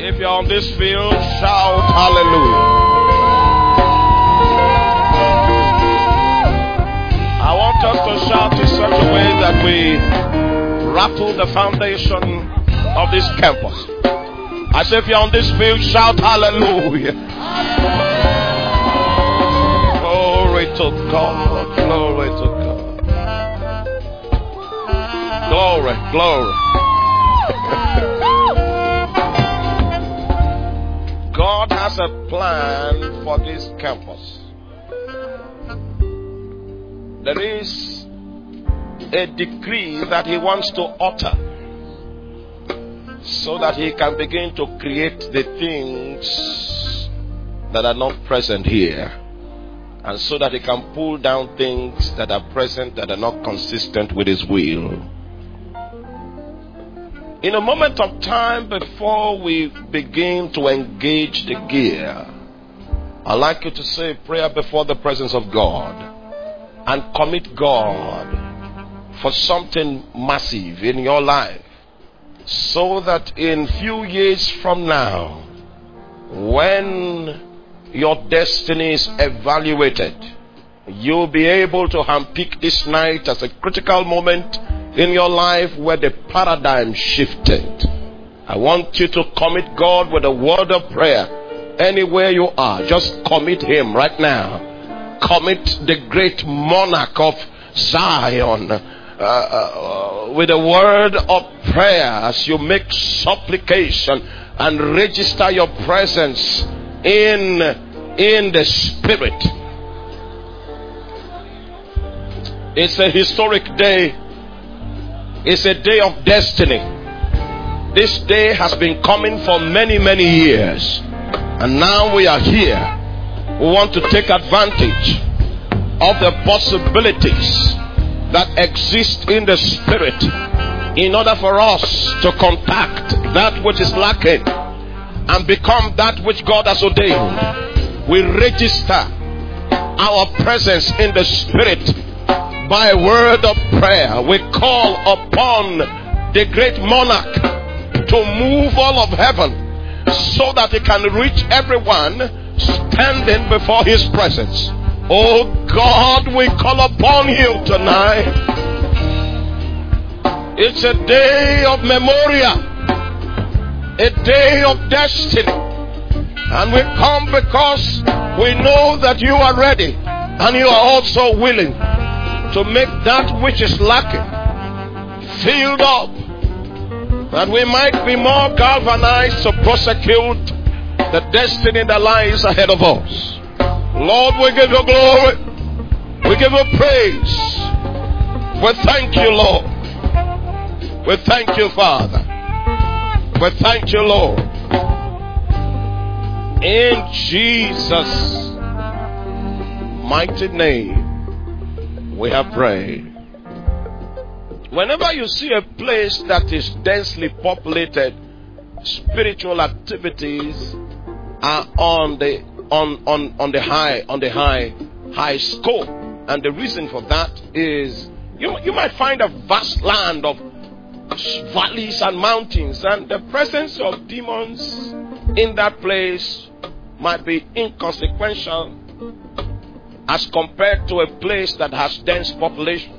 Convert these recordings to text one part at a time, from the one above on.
If you're on this field, shout hallelujah. I want us to shout in such a way that we rattle the foundation of this campus. I say if you're on this field, shout hallelujah. Glory to God. Glory to God. Glory, glory. God has a plan for this campus. There is a decree that He wants to utter so that He can begin to create the things that are not present here, and so that He can pull down things that are present that are not consistent with His will. In a moment of time before we begin to engage the gear, I'd like you to say a prayer before the presence of God and commit God for something massive in your life, so that in few years from now, when your destiny is evaluated, you'll be able to handpick this night as a critical moment in your life where the paradigm shifted. I want you to commit God with a word of prayer. Anywhere you are, just commit Him right now. Commit the great monarch of Zion with a word of prayer as you make supplication and register your presence in the Spirit. It's a historic day. It's a day of destiny. This day has been coming for many, many years, and now we are here. We want to take advantage of the possibilities that exist in the Spirit in order for us to contact that which is lacking and become that which God has ordained. We register our presence in the Spirit by a word of prayer. We call upon the great monarch to move all of heaven so that He can reach everyone standing before His presence. Oh God, we call upon You tonight. It's a day of memorial, a day of destiny, and we come because we know that You are ready and You are also willing to make that which is lacking filled up, that we might be more galvanized to prosecute the destiny that lies ahead of us. Lord, we give You glory. We give You praise. We thank You, Lord. We thank You, Father. We thank You, Lord. In Jesus' mighty name we have prayed. Whenever you see a place that is densely populated, spiritual activities are on the high scope, and the reason for that is you might find a vast land of valleys and mountains, and the presence of demons in that place might be inconsequential as compared to a place that has dense population,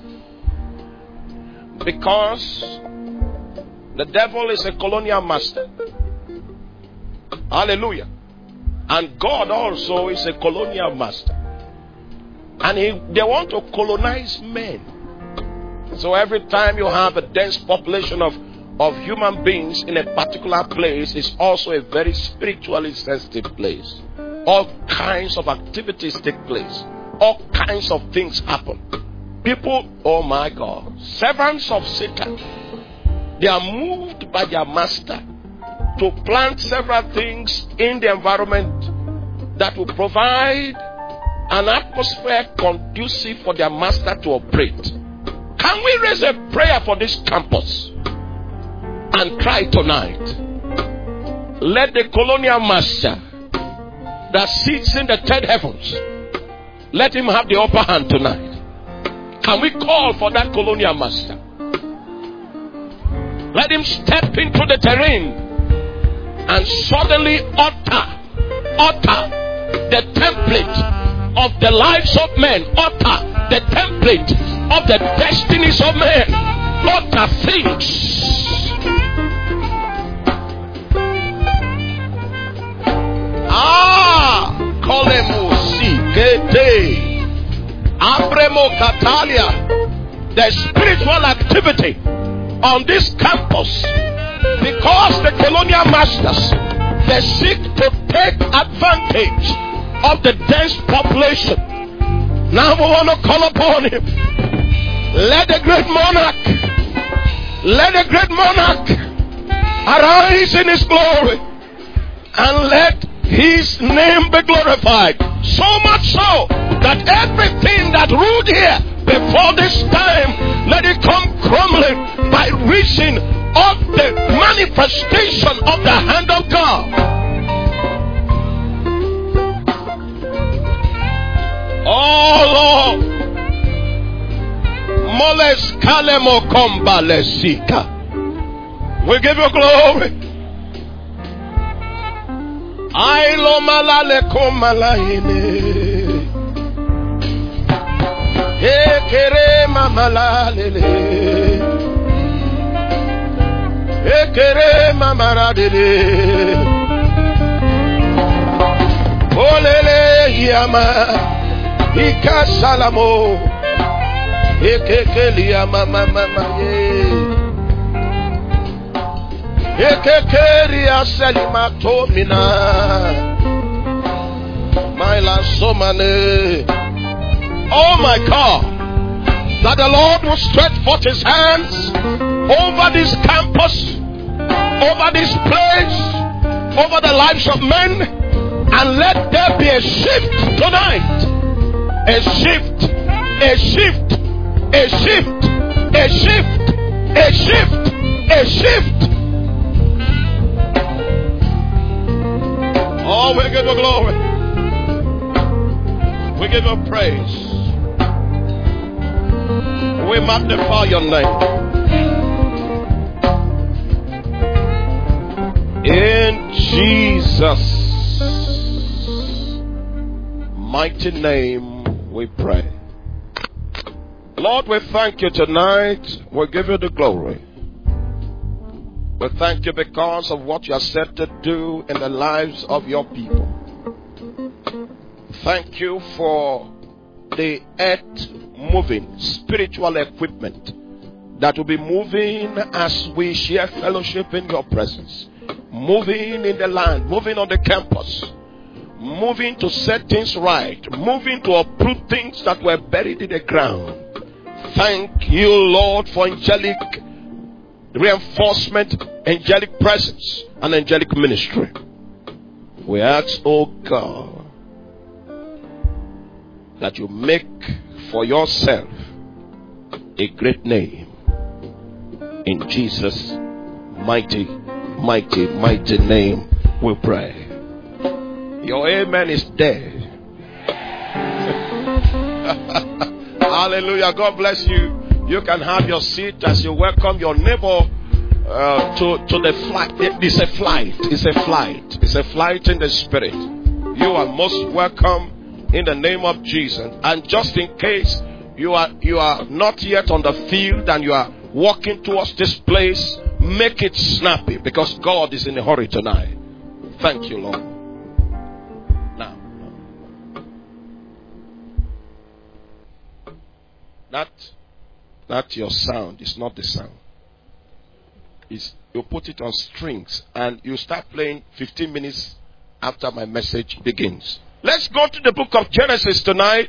because the devil is a colonial master. Hallelujah. And God also is a colonial master, and they want to colonize men. So every time you have a dense population of human beings in a particular place, it's also a very spiritually sensitive place. All kinds of activities take place. All kinds of things happen. People, oh my God, servants of Satan, they are moved by their master to plant several things in the environment that will provide an atmosphere conducive for their master to operate. Can we raise a prayer for this campus and cry tonight? Let the colonial master that sits in the third heavens, let him have the upper hand tonight. Can we call for that colonial master? Let him step into the terrain and suddenly utter the template of the lives of men, utter the template of the destinies of men, utter things. Kolemusi Kete Abremo Katalia. The spiritual activity on this campus, because the colonial masters, they seek to take advantage of the dense population. Now we want to call upon him. Let the great monarch arise in his glory, and let his name be glorified. So much so that everything that ruled here before this time, let it come crumbling by reason of the manifestation of the hand of God. Oh Lord, Moles Kalemo Kombalesika, we give you glory. I lo malale komalaine. E kere mamalalele. E kere mamaradele. Olele yama. Ika salamo. E kekeli yama mama ye. Ekekeria selimato mina my lasomane. Oh my God, that the Lord will stretch forth his hands over this campus, over this place, over the lives of men, and let there be a shift tonight. A shift, a shift, a shift, a shift, a shift, a shift. Oh, we give you glory. We give you praise. We magnify your name. In Jesus' mighty name we pray. Lord, we thank you tonight. We give you the glory. We thank you because of what you are set to do in the lives of your people. Thank you for the earth moving spiritual equipment that will be moving as we share fellowship in your presence. Moving in the land, moving on the campus, moving to set things right, moving to uproot things that were buried in the ground. Thank you, Lord, for angelic reinforcement, angelic presence, and angelic ministry. We ask, oh God, that you make for yourself a great name. In Jesus' mighty, mighty, mighty name we pray. Your amen is dead. Hallelujah. God bless you. You can have your seat as you welcome your neighbor to the flight. It's a flight. It's a flight. It's a flight in the spirit. You are most welcome in the name of Jesus. And just in case you are not yet on the field and you are walking towards this place, make it snappy, because God is in a hurry tonight. Thank you, Lord. Now, that's your sound. It's not the sound. You put it on strings and you start playing 15 minutes after my message begins. Let's go to the book of Genesis tonight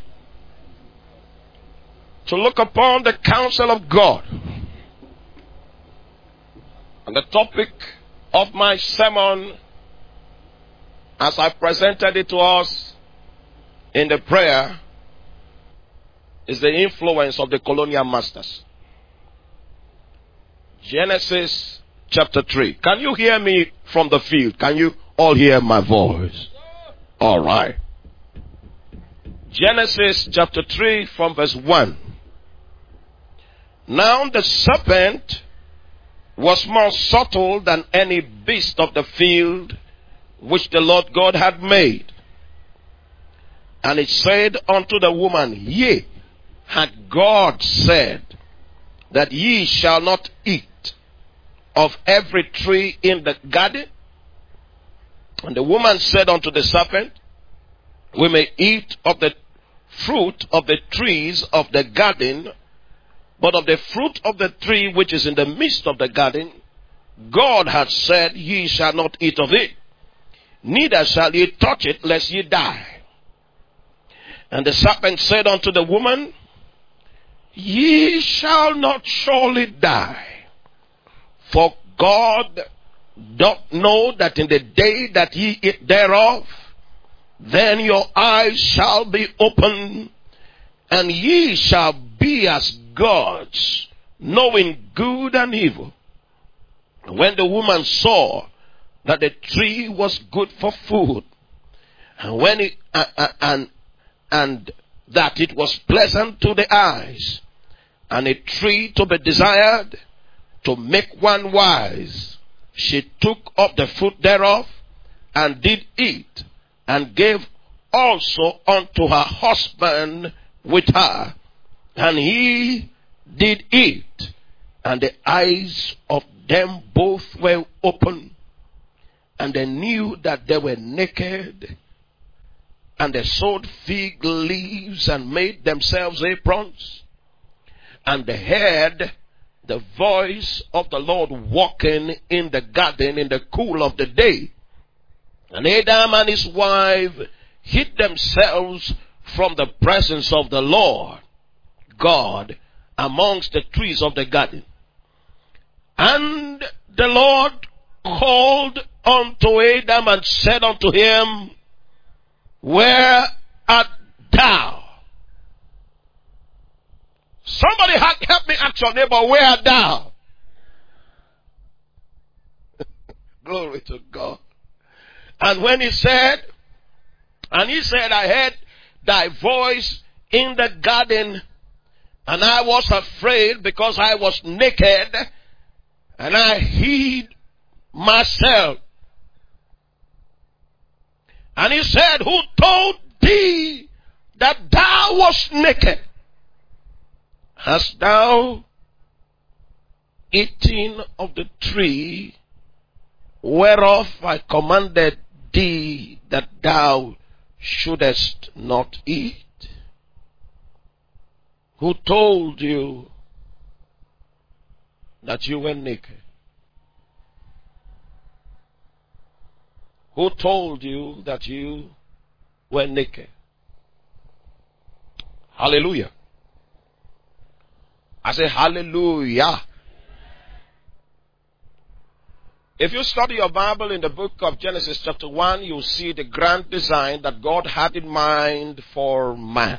to look upon the counsel of God. And the topic of my sermon, as I presented it to us in the prayer, is the influence of the colonial masters. Genesis chapter 3. Can you hear me from the field? Can you all hear my voice? All right. Genesis chapter 3 from verse 1. Now the serpent was more subtle than any beast of the field which the Lord God had made. And it said unto the woman, Yea, had God said that ye shall not eat of every tree in the garden? And the woman said unto the serpent, We may eat of the fruit of the trees of the garden, but of the fruit of the tree which is in the midst of the garden, God hath said, Ye shall not eat of it, neither shall ye touch it, lest ye die. And the serpent said unto the woman, Ye shall not surely die, for God doth know that in the day that ye eat thereof, then your eyes shall be opened, and ye shall be as gods, knowing good and evil. And when the woman saw that the tree was good for food, and when it and that it was pleasant to the eyes, and a tree to be desired, to make one wise, she took up the fruit thereof, and did eat, and gave also unto her husband with her, and he did eat, and the eyes of them both were open, and they knew that they were naked, and they sewed fig leaves and made themselves aprons, and they heard the voice of the Lord walking in the garden in the cool of the day. And Adam and his wife hid themselves from the presence of the Lord God amongst the trees of the garden. And the Lord called unto Adam and said unto him, Where art thou? Somebody help me ask your neighbor, where art thou? Glory to God. And when he said, I heard thy voice in the garden, and I was afraid because I was naked, and I hid myself. And he said, Who told thee that thou wast naked? Hast thou eaten of the tree whereof I commanded thee that thou shouldest not eat? Who told you that you were naked? Who told you that you were naked? Hallelujah. I say hallelujah. If you study your Bible in the book of Genesis chapter 1, you'll see the grand design that God had in mind for man.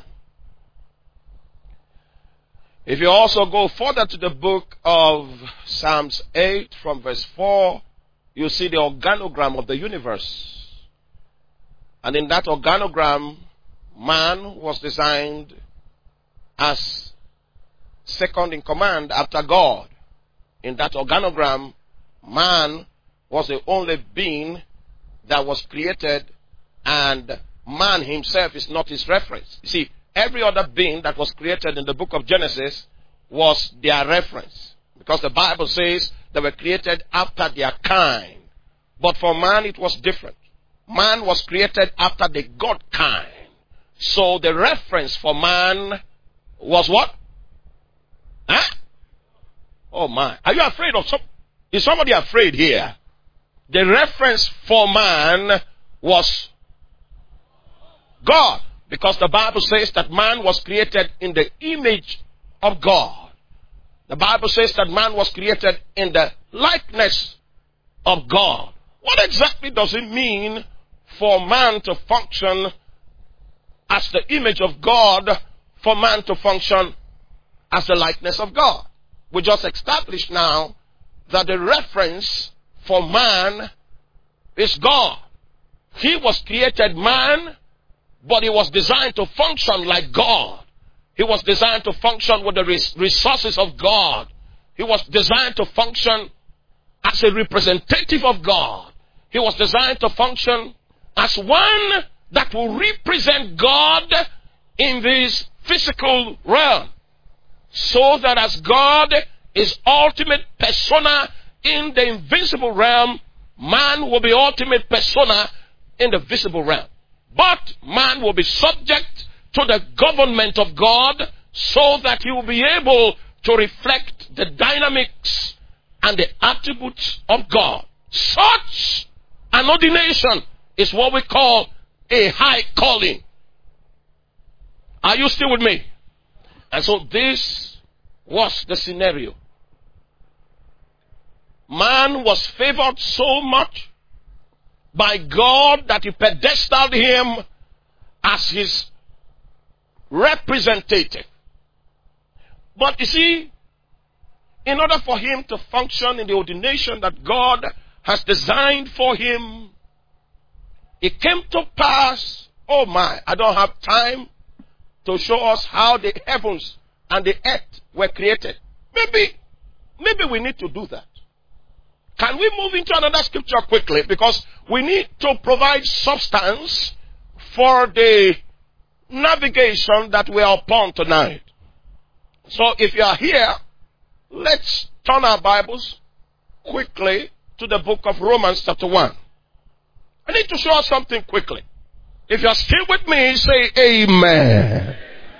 If you also go further to the book of Psalms 8 from verse 4, you see the organogram of the universe. And in that organogram, man was designed as second in command after God. In that organogram, man was the only being that was created, and man himself is not his reference. You see, every other being that was created in the book of Genesis was their reference, because the Bible says they were created after their kind. But for man, it was different. Man was created after the God kind. So the reference for man was what? Huh? Oh my. Are you afraid of some? Is somebody afraid here? The reference for man was God. Because the Bible says that man was created in the image of God. The Bible says that man was created in the likeness of God. What exactly does it mean for man to function as the image of God, for man to function as the likeness of God? We just established now that the reference for man is God. He was created man, but he was designed to function like God. He was designed to function with the resources of God. He was designed to function as a representative of God. He was designed to function as one that will represent God in this physical realm. So that as God is ultimate persona in the invisible realm, man will be ultimate persona in the visible realm. But man will be subject to the government of God so that he will be able to reflect the dynamics and the attributes of God. Such an ordination is what we call a high calling. Are you still with me? And so this was the scenario. Man was favored so much by God that he pedestaled him as his representative. But you see, in order for him to function in the ordination that God has designed for him, it came to pass, oh my, I don't have time to show us how the heavens and the earth were created. Maybe we need to do that. Can we move into another scripture quickly? Because we need to provide substance for the navigation that we are upon tonight. So if you are here, let's turn our Bibles quickly to the book of Romans chapter 1. I need to show us something quickly. If you are still with me, say amen.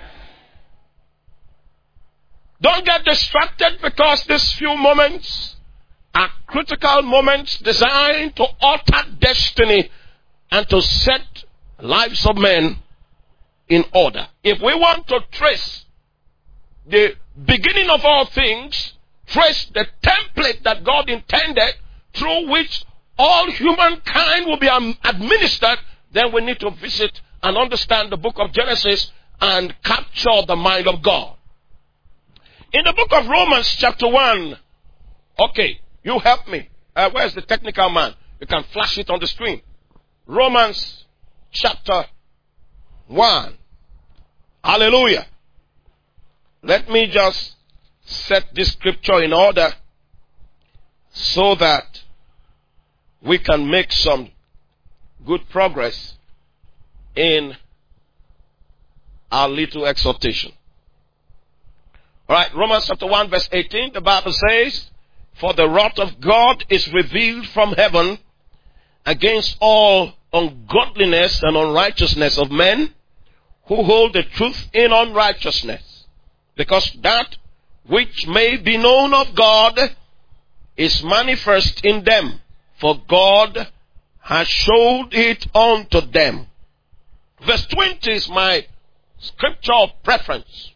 Don't get distracted because these few moments are critical moments designed to alter destiny and to set lives of men in order. If we want to trace the beginning of all things, trace the template that God intended through which all humankind will be administered, then we need to visit and understand the book of Genesis and capture the mind of God. In the book of Romans chapter 1, okay, you help me. Where's the technical man? You can flash it on the screen. Romans chapter 1. Hallelujah. Let me just set this scripture in order so that we can make some good progress in our little exhortation. Alright, Romans chapter 1 verse 18, the Bible says, "For the wrath of God is revealed from heaven against all ungodliness and unrighteousness of men who hold the truth in unrighteousness, because that which may be known of God is manifest in them, for God has showed it unto them." Verse 20 is my scripture of preference.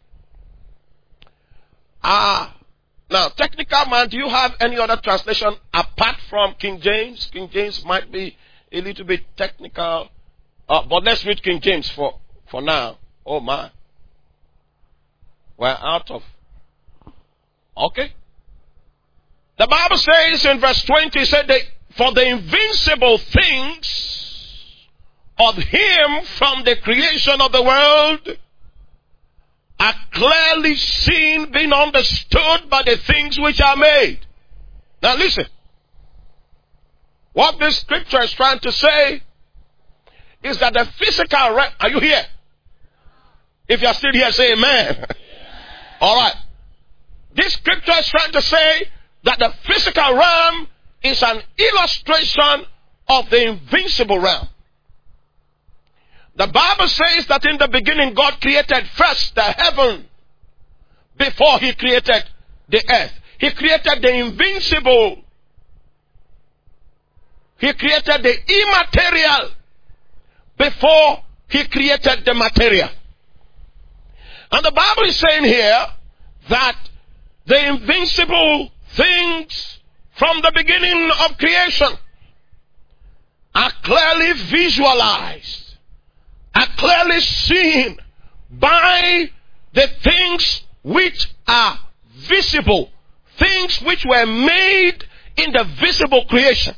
Now, technical man, do you have any other translation apart from King James? King James might be a little bit technical, but let's read King James for now. Oh my. We're out of. Okay. The Bible says in verse 20, it said, "For the invincible things of him from the creation of the world are clearly seen, being understood by the things which are made." Now listen. What this scripture is trying to say is that the physical realm, are you here? If you are still here, say amen. Alright. This scripture is trying to say that the physical realm is an illustration of the invincible realm. The Bible says that in the beginning God created first the heaven before he created the earth. He created the invincible. He created the immaterial before he created the material. And the Bible is saying here that the invincible things from the beginning of creation are clearly visualized, are clearly seen by the things which are visible, things which were made in the visible creation.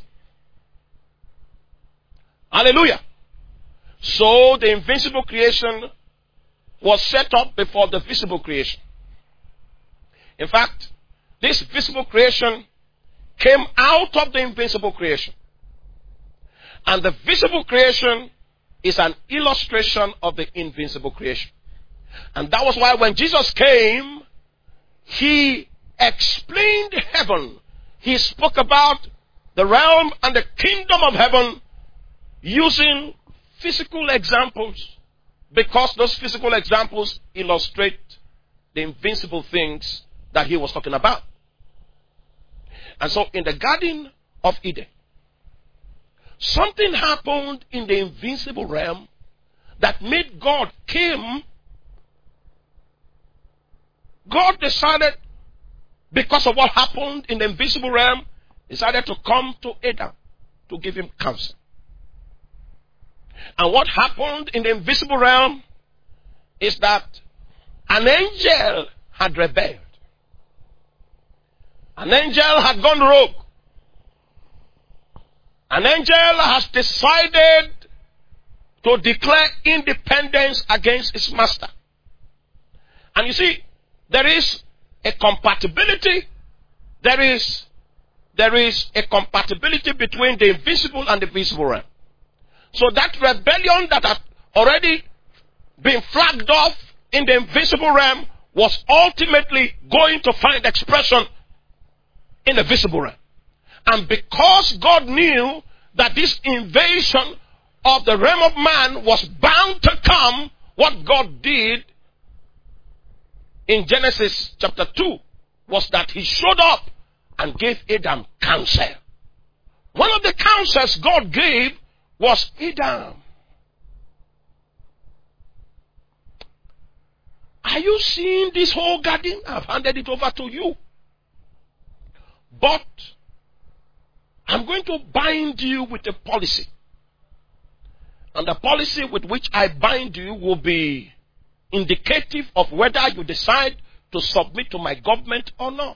Hallelujah. So the invincible creation was set up before the visible creation. In fact, this visible creation came out of the invisible creation. And the visible creation is an illustration of the invincible creation. And that was why when Jesus came, he explained heaven. He spoke about the realm and the kingdom of heaven using physical examples, because those physical examples illustrate the invincible things that he was talking about. And so in the Garden of Eden, something happened in the invincible realm that made God came. God decided, because of what happened in the invisible realm, decided to come to Adam to give him counsel. And what happened in the invisible realm is that an angel had rebelled. An angel had gone rogue. An angel has decided to declare independence against his master. And you see, there is a compatibility. There is a compatibility between the invisible and the visible realm. So that rebellion that had already been flagged off in the invisible realm was ultimately going to find expression in the visible realm. And because God knew that this invasion of the realm of man was bound to come, what God did in Genesis chapter 2 was that he showed up and gave Adam counsel. One of the counsels God gave was Adam. Are you seeing this whole garden? I've handed it over to you. But I'm going to bind you with a policy. And the policy with which I bind you will be indicative of whether you decide to submit to my government or not.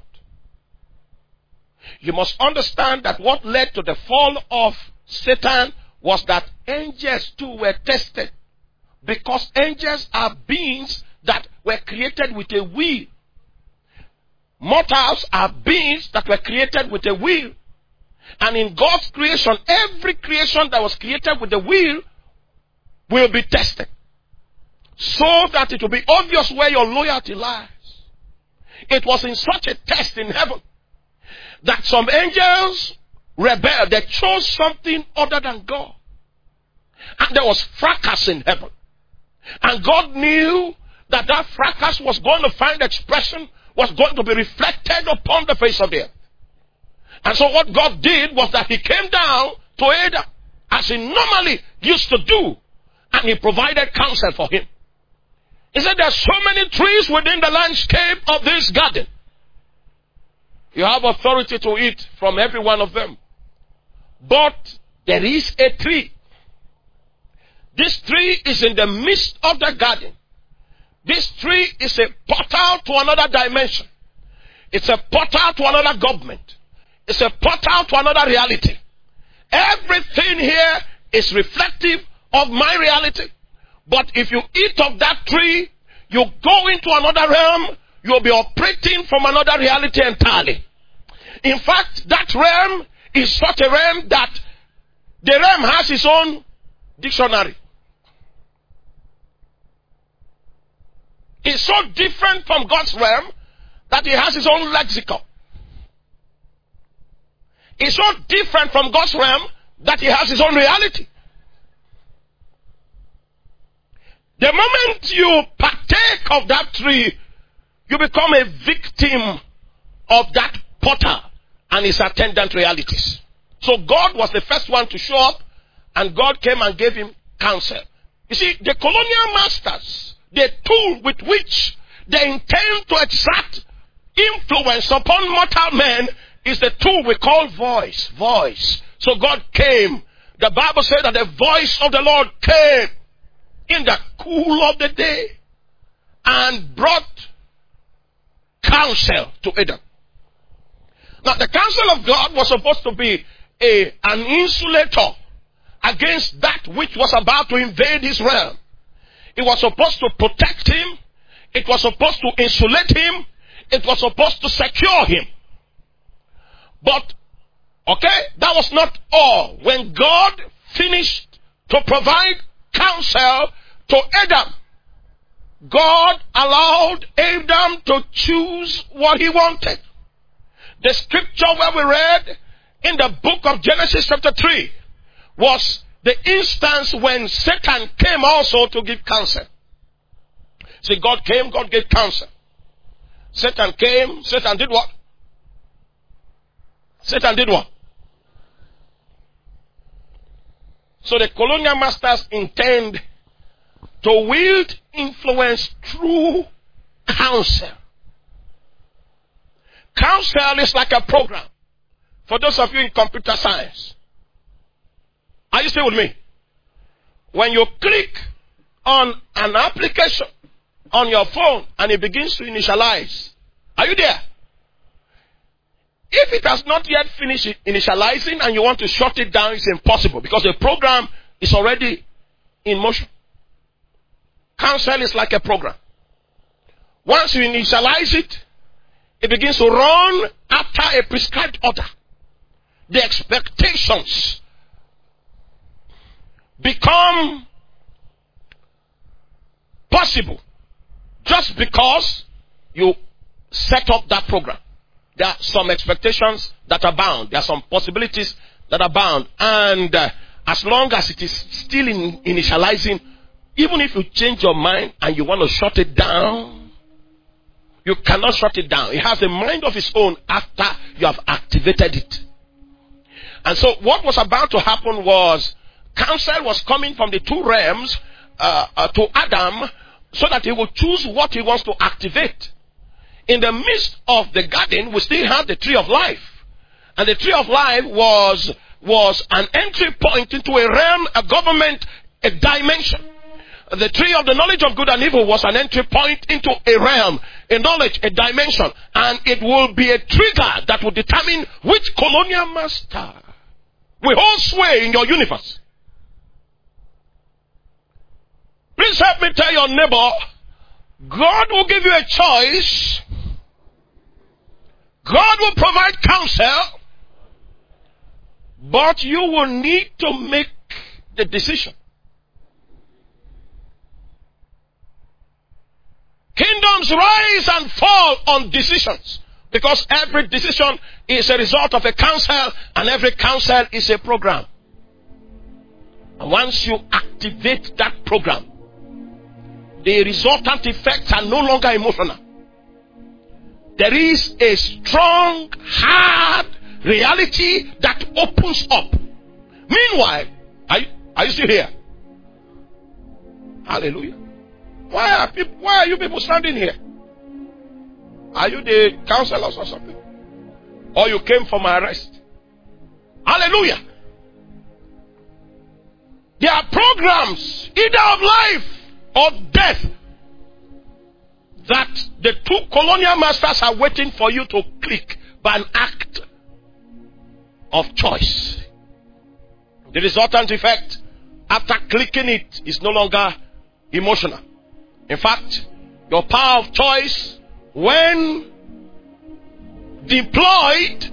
You must understand that what led to the fall of Satan was that angels too were tested. Because angels are beings that were created with a will. Mortals are beings that were created with a will. And in God's creation, every creation that was created with a will be tested. So that it will be obvious where your loyalty lies. It was in such a test in heaven that some angels rebelled. They chose something other than God. And there was fracas in heaven. And God knew that that fracas was going to find expression, was going to be reflected upon the face of the earth. And so what God did was that he came down to Adam, as he normally used to do, and he provided counsel for him. He said, there are so many trees within the landscape of this garden. You have authority to eat from every one of them. But there is a tree. This tree is in the midst of the garden. This tree is a portal to another dimension. It's a portal to another government. It's a portal to another reality. Everything here is reflective of my reality. But if you eat of that tree, you go into another realm, you'll be operating from another reality entirely. In fact, that realm is such a realm that the realm has its own dictionary. It's so different from God's realm that it has its own lexicon. It's so different from God's realm that it has its own reality. The moment you partake of that tree, you become a victim of that potter and his attendant realities. So God was the first one to show up, and God came and gave him counsel. You see, the colonial masters, the tool with which they intend to exert influence upon mortal men is the tool we call voice. Voice. So God came. The Bible said that the voice of the Lord came in the cool of the day and brought counsel to Adam. Now, the counsel of God was supposed to be an insulator against that which was about to invade his realm. It was supposed to protect him. It was supposed to insulate him. It was supposed to secure him. But Okay? That was not all. When God finished to provide counsel to Adam, God allowed Adam to choose what he wanted. The scripture where we read in the book of Genesis chapter 3 was the instance when Satan came also to give counsel. See, God came, God gave counsel. Satan came, Satan did what? Satan did what? So the colonial masters intend to wield influence through counsel. Counsel is like a program. For those of you in computer science, are you still with me? When you click on an application on your phone and it begins to initialize, are you there? If it has not yet finished initializing and you want to shut it down, it's impossible because the program is already in motion. Counsel is like a program. Once you initialize it, it begins to run after a prescribed order. The expectations become possible just because you set up that program. There are some expectations that are bound. There are some possibilities that are bound. And as long as it is still initializing, even if you change your mind and you want to shut it down, you cannot shut it down. It has a mind of its own after you have activated it. And so what was about to happen was counsel was coming from the two realms to Adam so that he will choose what he wants to activate. In the midst of the garden, we still had the tree of life. And the tree of life was an entry point into a realm, a government, a dimension. The tree of the knowledge of good and evil was an entry point into a realm, a knowledge, a dimension. And it will be a trigger that will determine which colonial master will hold sway in your universe. Please help me tell your neighbor, God will give you a choice. God will provide counsel. But you will need to make the decision. Kingdoms rise and fall on decisions. Because every decision is a result of a counsel, and every counsel is a program. And once you activate that program, the resultant effects are no longer emotional. There is a strong, hard reality that opens up. Meanwhile, are you still here? Hallelujah. Why are you people standing here? Are you the counselors or something? Or you came for my arrest? Hallelujah. There are programs, either of life or death, that the two colonial masters are waiting for you to click by an act of choice. The resultant effect after clicking it is no longer emotional. In fact, your power of choice, when deployed,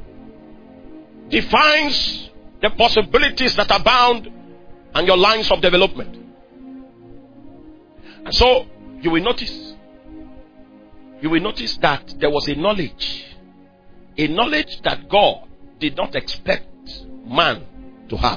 defines the possibilities that abound and your lines of development. And so you will notice that there was a knowledge that God did not expect man to have.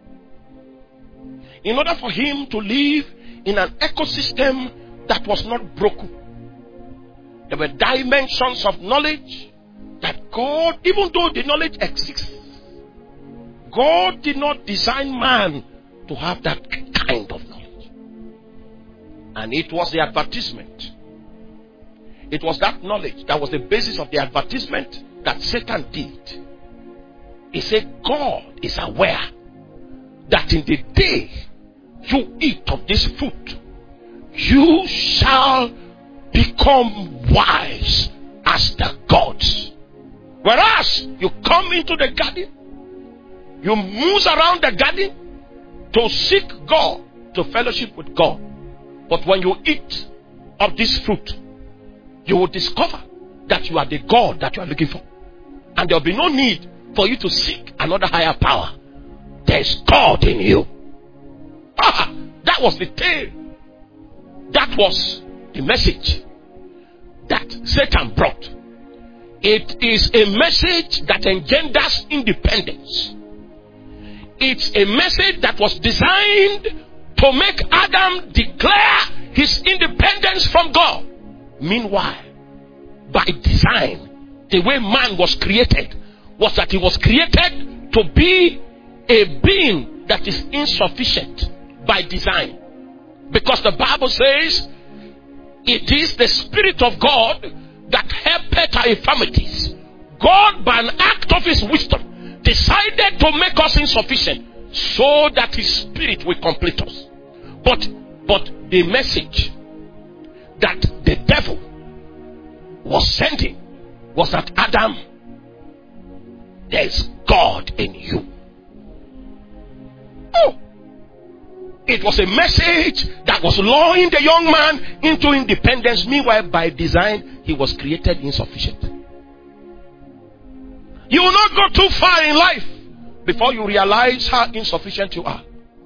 In order for him to live in an ecosystem that was not broken, there were dimensions of knowledge that God, even though the knowledge exists, God did not design man to have that kind of knowledge. And it was the advertisement. It was that knowledge that was the basis of the advertisement that Satan did. He said, God is aware that in the day you eat of this fruit, you shall become wise as the gods. Whereas you come into the garden, you move around the garden to seek God, to fellowship with God. But when you eat of this fruit, you will discover that you are the God that you are looking for. And there will be no need for you to seek another higher power. There's God in you. That was the tale. That was the message that Satan brought. It is a message that engenders independence. It's a message that was designed to make Adam declare his independence from God. Meanwhile, by design, the way man was created was that he was created to be a being that is insufficient by design. Because the Bible says it is the Spirit of God that helpeth our infirmities. God, by an act of his wisdom, decided to make us insufficient so that his Spirit will complete us. But the message that the devil was sending was that, Adam, there's God in you. Oh, it was a message that was luring the young man into independence. Meanwhile, by design, he was created insufficient. You will not go too far in life before you realize how insufficient you are.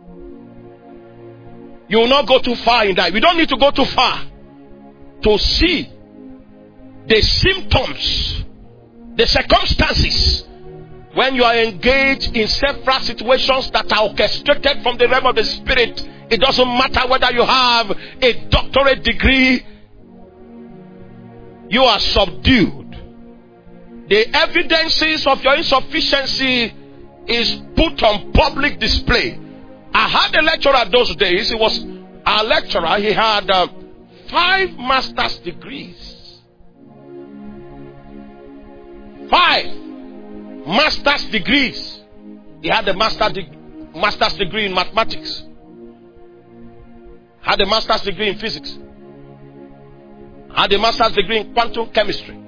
You will not go too far in life. You don't need to go too far to see the symptoms, the circumstances, when you are engaged in several situations that are orchestrated from the realm of the Spirit. It doesn't matter whether you have a doctorate degree, you are subdued. The evidences of your insufficiency is put on public display. I had a lecturer those days. He was our lecturer. He had 5 master's degrees. 5 master's degrees. He had a master's degree in mathematics. Had a master's degree in physics. Had a master's degree in quantum chemistry.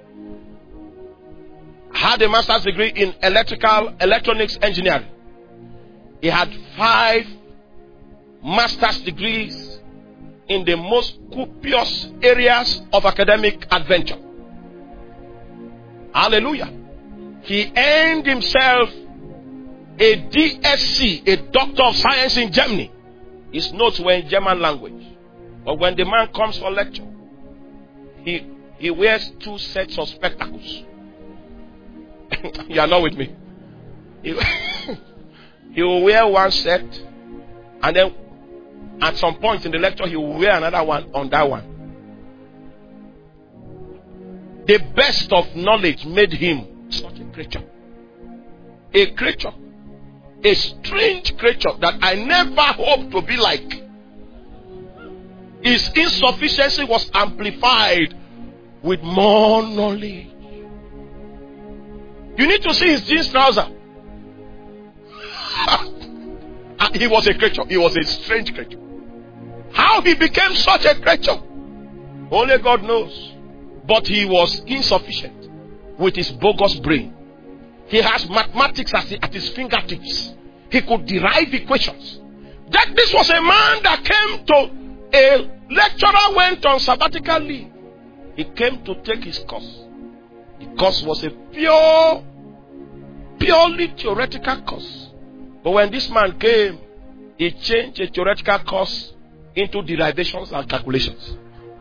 Had a master's degree in electronics engineering. He had 5 master's degrees in the most copious areas of academic adventure. Hallelujah. He earned himself a DSc, a Doctor of Science in Germany. His notes were in German language. But when the man comes for lecture, he wears 2 sets of spectacles. You are not with me. He will wear 1 set, and then at some point in the lecture he will wear another one on that one. The best of knowledge made him such a creature. A creature. A strange creature that I never hoped to be like. His insufficiency was amplified with more knowledge. You need to see his jeans trouser. He was a creature. He was a strange creature. How he became such a creature, only God knows. But he was insufficient with his bogus brain. He has mathematics at his fingertips. He could derive equations. This was a man that came to a lecturer, went on sabbatical leave. He came to take his course. The course was a purely theoretical course. But when this man came, he changed a theoretical course into derivations and calculations.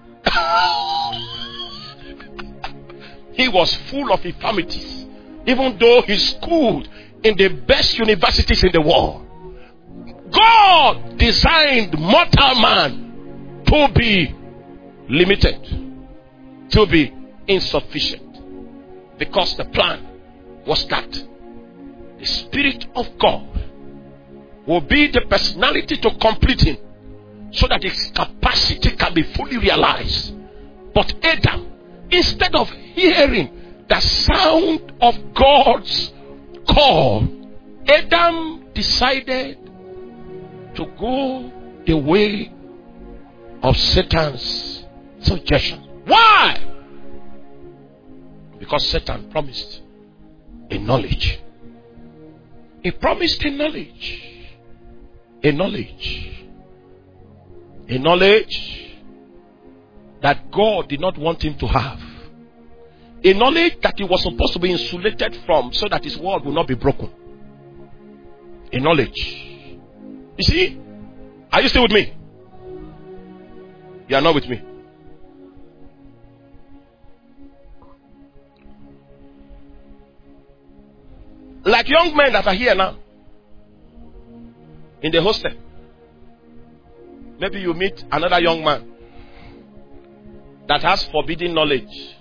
He was full of infirmities, even though he schooled in the best universities in the world. God designed mortal man to be limited, to be insufficient, because the plan was that the Spirit of God will be the personality to complete him, so that his capacity can be fully realized. But Adam, instead of hearing the sound of God's call, Adam decided to go the way of Satan's suggestion. Why? Because Satan promised a knowledge. He promised a knowledge. A knowledge. A knowledge that God did not want him to have. A knowledge that he was supposed to be insulated from so that his world will not be broken. A knowledge. You see? Are you still with me? You are not with me. Like young men that are here now, in the hostel. Maybe you meet another young man that has forbidden knowledge.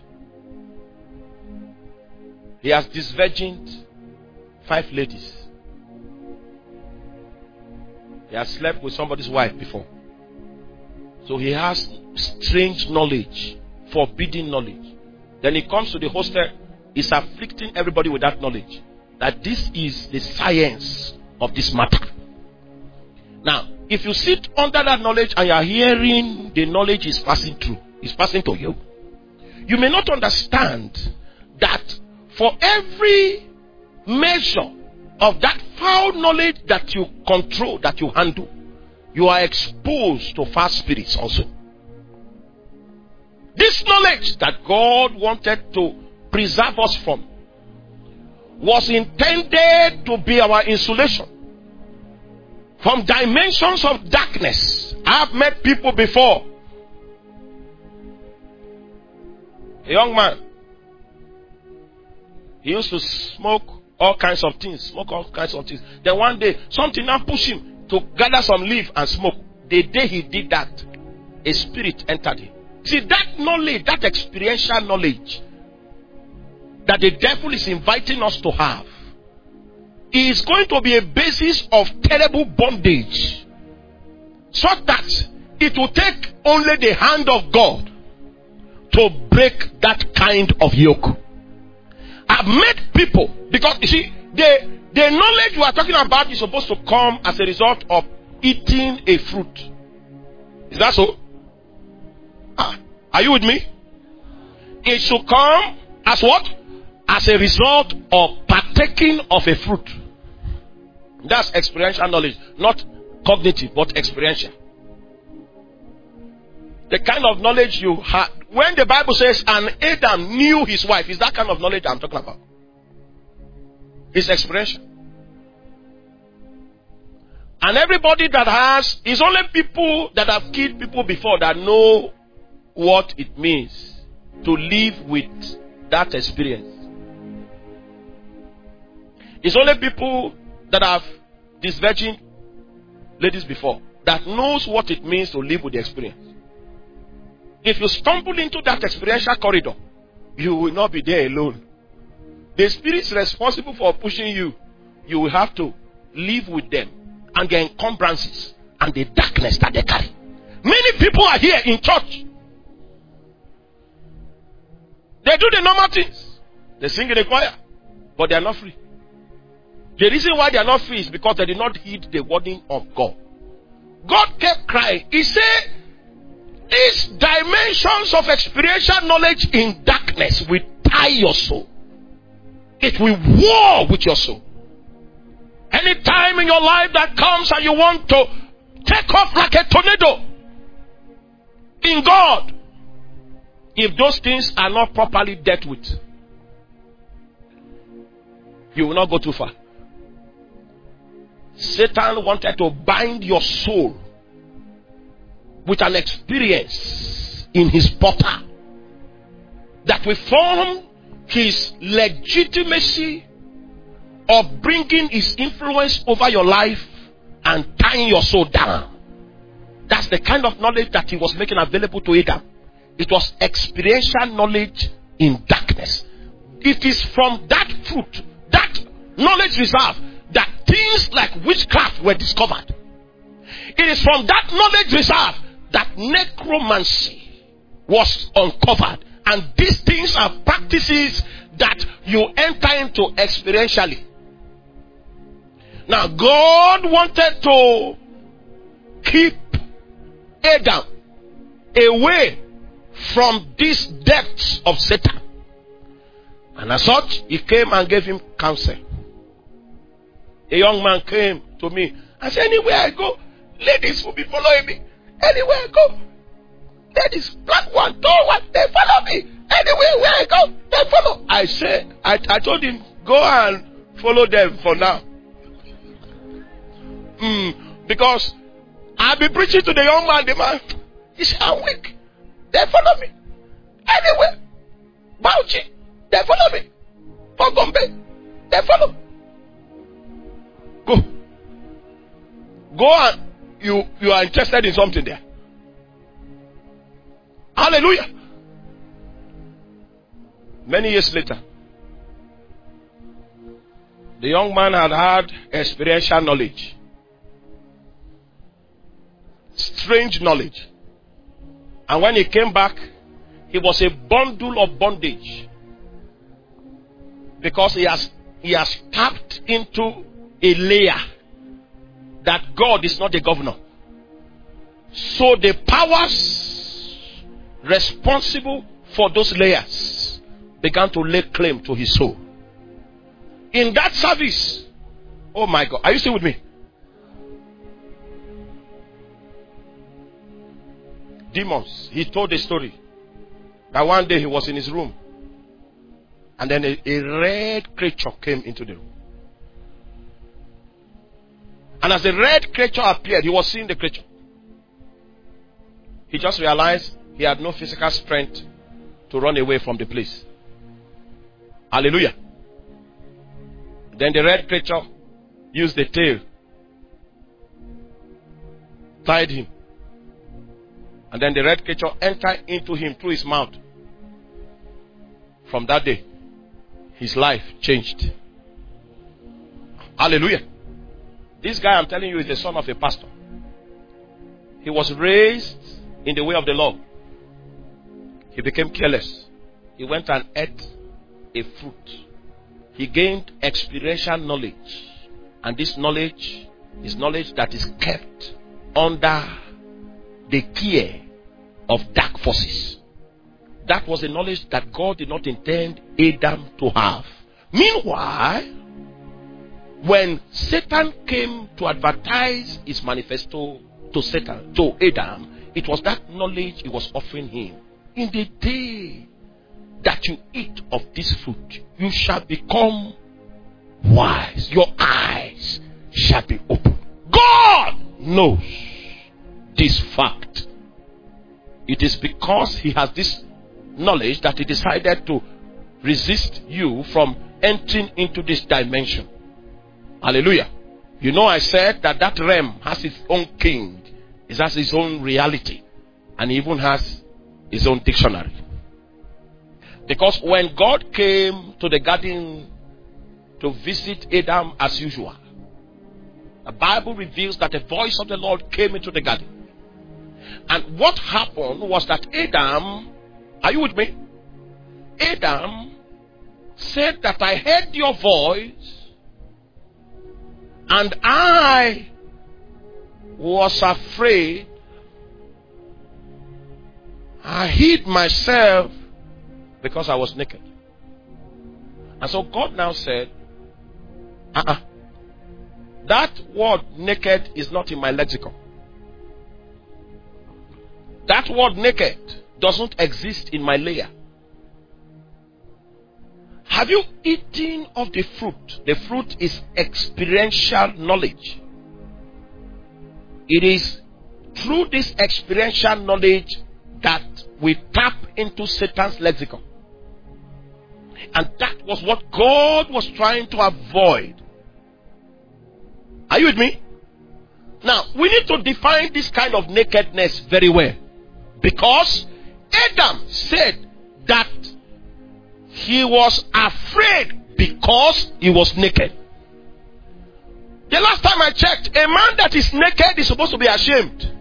He has disvirgined 5 ladies. He has slept with somebody's wife before. So he has strange knowledge, forbidden knowledge. Then he comes to the hostel, he's afflicting everybody with that knowledge. That this is the science of this matter. Now, if you sit under that knowledge and you are hearing the knowledge is passing through, it's passing to you, you may not understand that for every measure of that foul knowledge that you control, that you handle, you are exposed to foul spirits also. This knowledge that God wanted to preserve us from was intended to be our insulation from dimensions of darkness. I've met people before. A young man, he used to smoke all kinds of things. Then one day, something now pushed him to gather some leaf and smoke. The day he did that, a spirit entered him. See, that knowledge, that experiential knowledge that the devil is inviting us to have is going to be a basis of terrible bondage, so that it will take only the hand of God to break that kind of yoke. I've met people, because you see, the knowledge we are talking about is supposed to come as a result of eating a fruit. Is that so? Are you with me? It should come as what? As a result of partaking of a fruit. That's experiential knowledge. Not cognitive, but experiential. The kind of knowledge you had. When the Bible says, and Adam knew his wife, is that kind of knowledge I'm talking about. It's experiential. And everybody that has, it's only people that have killed people before that know what it means to live with that experience. It's only people that have disvirgined ladies before that knows what it means to live with the experience. If you stumble into that experiential corridor, you will not be there alone. The spirits responsible for pushing you, you will have to live with them and their encumbrances and the darkness that they carry. Many people are here in church. They do the normal things. They sing in the choir, but they are not free. The reason why they are not free is because they did not heed the warning of God. God kept crying. He said, these dimensions of experiential knowledge in darkness will tie your soul. It will war with your soul. Any time in your life that comes and you want to take off like a tornado in God, if those things are not properly dealt with, you will not go too far. Satan wanted to bind your soul with an experience in his portal that will form his legitimacy of bringing his influence over your life and tying your soul down. That's the kind of knowledge that he was making available to Adam. It was experiential knowledge in darkness. It is from that fruit, that knowledge reserve, that things like witchcraft were discovered. It is from that knowledge reserve that necromancy was uncovered. And these things are practices that you enter into experientially. Now, God wanted to keep Adam away from these depths of Satan. And as such, he came and gave him counsel. A young man came to me and said, anywhere I go, ladies will be following me. Anywhere I go, ladies, black one, tall one, they follow me. Anyway, where I go, they follow. I said, I told him, go and follow them for now. Because I'll be preaching to the young man, the man. He said, I'm weak. They follow me. Anyway, Bauchi, they follow me. For Gombe, they follow. Go and you are interested in something there. Hallelujah. Many years later, the young man had experiential knowledge. Strange knowledge. And when he came back, he was a bundle of bondage. Because he has tapped into a layer that God is not a governor. So the powers responsible for those layers began to lay claim to his soul. In that service, oh my God, are you still with me? Demons. He told a story that one day he was in his room, and then a red creature came into the room. And as the red creature appeared, he was seeing the creature. He just realized he had no physical strength to run away from the place. Hallelujah. Then the red creature used the tail, tied him. And then the red creature entered into him through his mouth. From that day, his life changed. Hallelujah. This guy I'm telling you is the son of a pastor. He was raised in the way of the Lord. He became careless. He went and ate a fruit. He gained experiential knowledge. And this knowledge is knowledge that is kept under the care of dark forces. That was the knowledge that God did not intend Adam to have. Meanwhile, when Satan came to advertise his manifesto to Adam, it was that knowledge he was offering him. In the day that you eat of this fruit, you shall become wise. Your eyes shall be open. God knows this fact. It is because he has this knowledge that he decided to resist you from entering into this dimension. Hallelujah. You know, I said that realm has its own king. It has its own reality. And even has its own dictionary. Because when God came to the garden to visit Adam as usual, the Bible reveals that the voice of the Lord came into the garden. And what happened was that Adam, are you with me? Adam said that I heard your voice and I was afraid. I hid myself because I was naked. And so God now said, that word naked is not in my lexicon. That word naked doesn't exist in my layer. Have you eaten of the fruit? The fruit is experiential knowledge. It is through this experiential knowledge that we tap into Satan's lexicon. And that was what God was trying to avoid. Are you with me? Now, we need to define this kind of nakedness very well. Because Adam said that he was afraid because he was naked. The last time I checked, a man that is naked is supposed to be ashamed.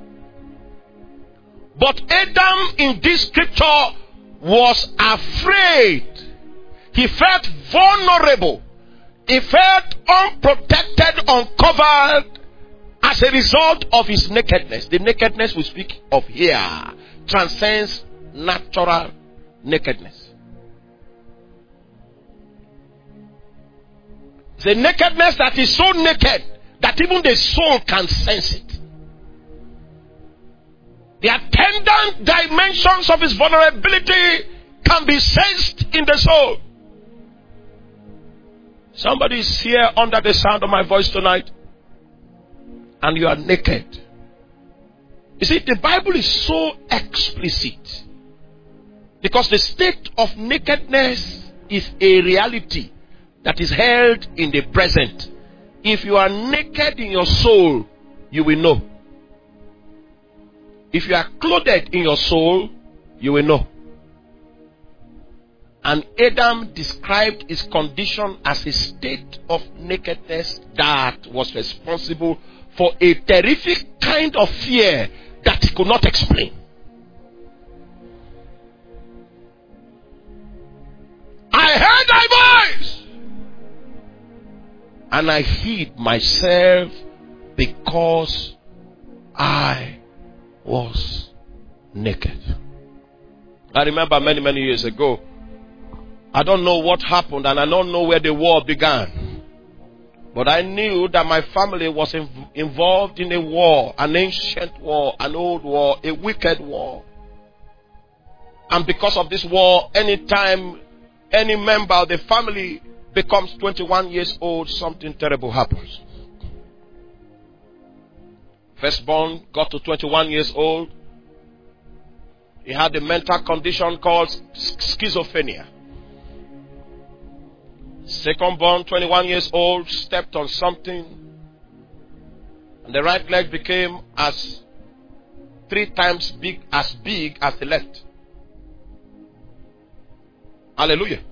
But Adam in this scripture was afraid. He felt vulnerable. He felt unprotected, uncovered as a result of his nakedness. The nakedness we speak of here transcends natural nakedness. The nakedness that is so naked that even the soul can sense it. The attendant dimensions of his vulnerability can be sensed in the soul. Somebody is here under the sound of my voice tonight, and you are naked. You see, the Bible is so explicit because the state of nakedness is a reality that is held in the present. If you are naked in your soul, you will know. If you are clothed in your soul, you will know. And Adam described his condition as a state of nakedness that was responsible for a terrific kind of fear that he could not explain. I heard thy voice, and I hid myself because I was naked. I remember many years ago, I don't know what happened and I don't know where the war began, but I knew that my family was involved in a war, an ancient war, an old war, a wicked war. And because of this war, anytime any member of the family becomes 21 years old, something terrible happens. Firstborn got to 21 years old. He had a mental condition called schizophrenia. Secondborn, 21 years old, stepped on something, and the right leg became as 3 times big as the left. Hallelujah.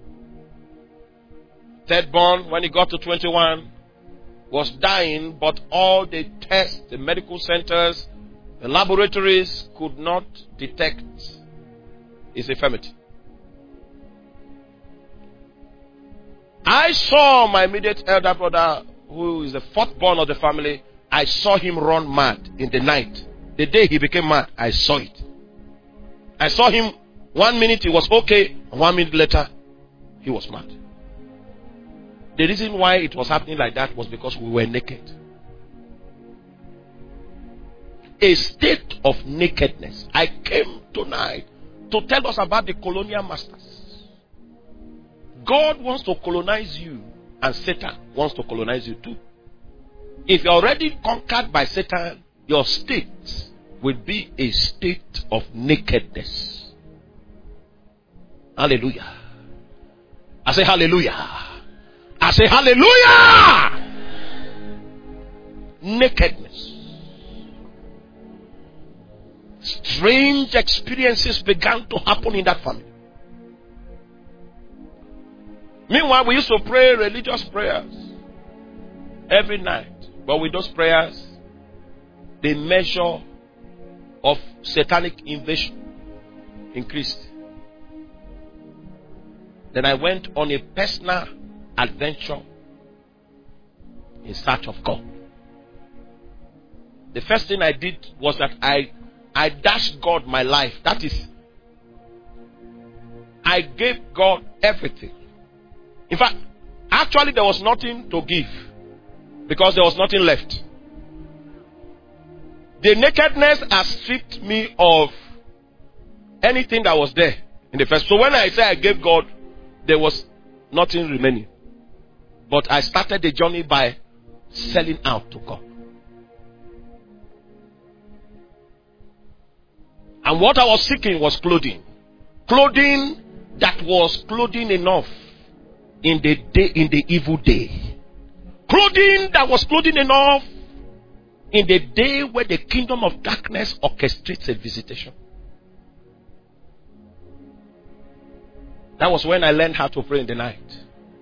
Thirdborn, when he got to 21, was dying, but all the tests, the medical centers, the laboratories could not detect his infirmity. I saw my immediate elder brother, who is the 4th born of the family. I saw him run mad in the night. The day he became mad, I saw it. I saw him 1 minute he was okay, and 1 minute later he was mad. The reason why it was happening like that was because we were naked. A state of nakedness. I came tonight to tell us about the colonial masters. God wants to colonize you, and Satan wants to colonize you too. If you're already conquered by Satan, your state will be a state of nakedness. Hallelujah. I say hallelujah. I say hallelujah. Nakedness. Strange experiences began to happen in that family. Meanwhile, we used to pray religious prayers every night. But with those prayers, the measure of satanic invasion increased. Then I went on a personal adventure in search of God. The first thing I did was that I dashed God my life. That is, I gave God everything. In fact, actually there was nothing to give because there was nothing left. The nakedness has stripped me of anything that was there in the first. So when I say I gave God, there was nothing remaining. But I started the journey by selling out to God. And what I was seeking was clothing. Clothing that was clothing enough in the day, in the evil day. Clothing that was clothing enough in the day where the kingdom of darkness orchestrates a visitation. That was when I learned how to pray in the night.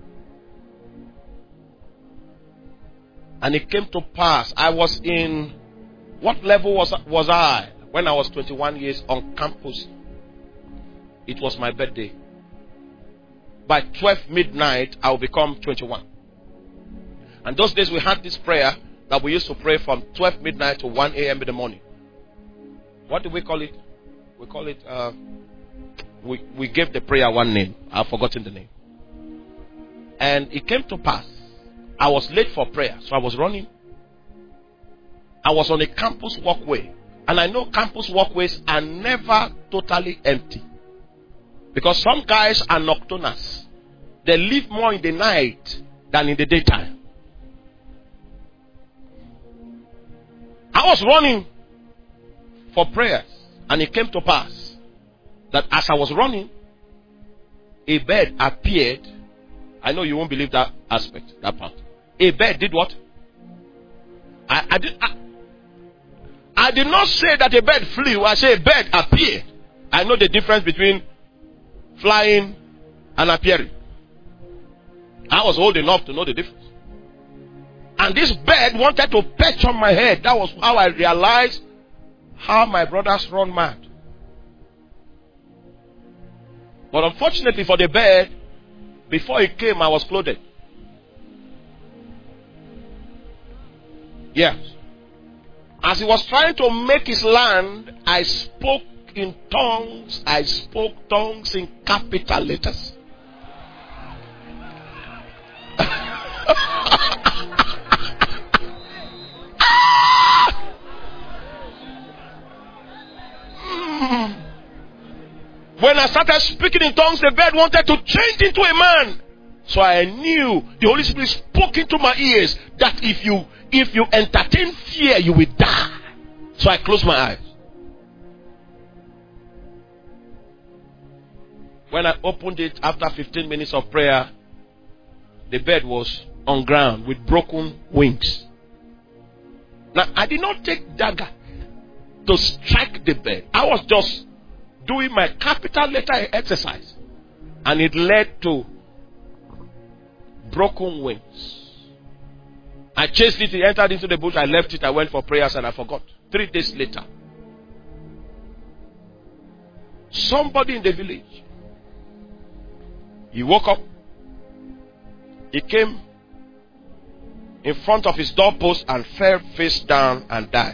And it came to pass, I was in, what level was I when I was 21 years on campus? It was my birthday. By 12 midnight, I will become 21. And those days we had this prayer that we used to pray from 12 midnight to 1 a.m. in the morning. What do we call it? We call it, we gave the prayer one name. I've forgotten the name. And it came to pass, I was late for prayer, so I was running. I was on a campus walkway. And I know campus walkways are never totally empty. Because some guys are nocturnals. They live more in the night than in the daytime. I was running for prayers, and it came to pass that as I was running, a bird appeared. I know you won't believe that aspect, that part. A bird did what? I did not say that a bird flew. I said a bird appeared. I know the difference between flying and appearing. I was old enough to know the difference. And this bird wanted to perch on my head. That was how I realized how my brothers run mad. But unfortunately for the bird, before it came, I was clothed. Yes. As he was trying to make his land, I spoke in tongues. I spoke tongues in capital letters. When I started speaking in tongues, the bird wanted to change into a man. So I knew the Holy Spirit spoke into my ears that if you entertain fear, you will die. So I closed my eyes. When I opened it after 15 minutes of prayer, the bird was on ground with broken wings. Now, I did not take dagger to strike the bird. I was just doing my capital letter exercise. And it led to broken wings. I chased it, it entered into the bush, I left it, I went for prayers and I forgot. 3 days later, somebody in the village, he woke up, he came in front of his doorpost and fell face down and died.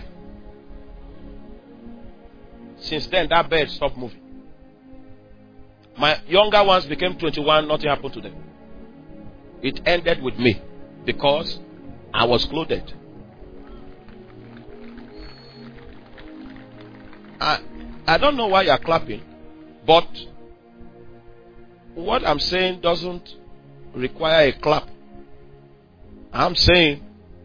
Since then, that bird stopped moving. My younger ones became 21, nothing happened to them. It ended with me because I was clothed. I don't know why you are clapping, but what I'm saying doesn't require a clap. I'm saying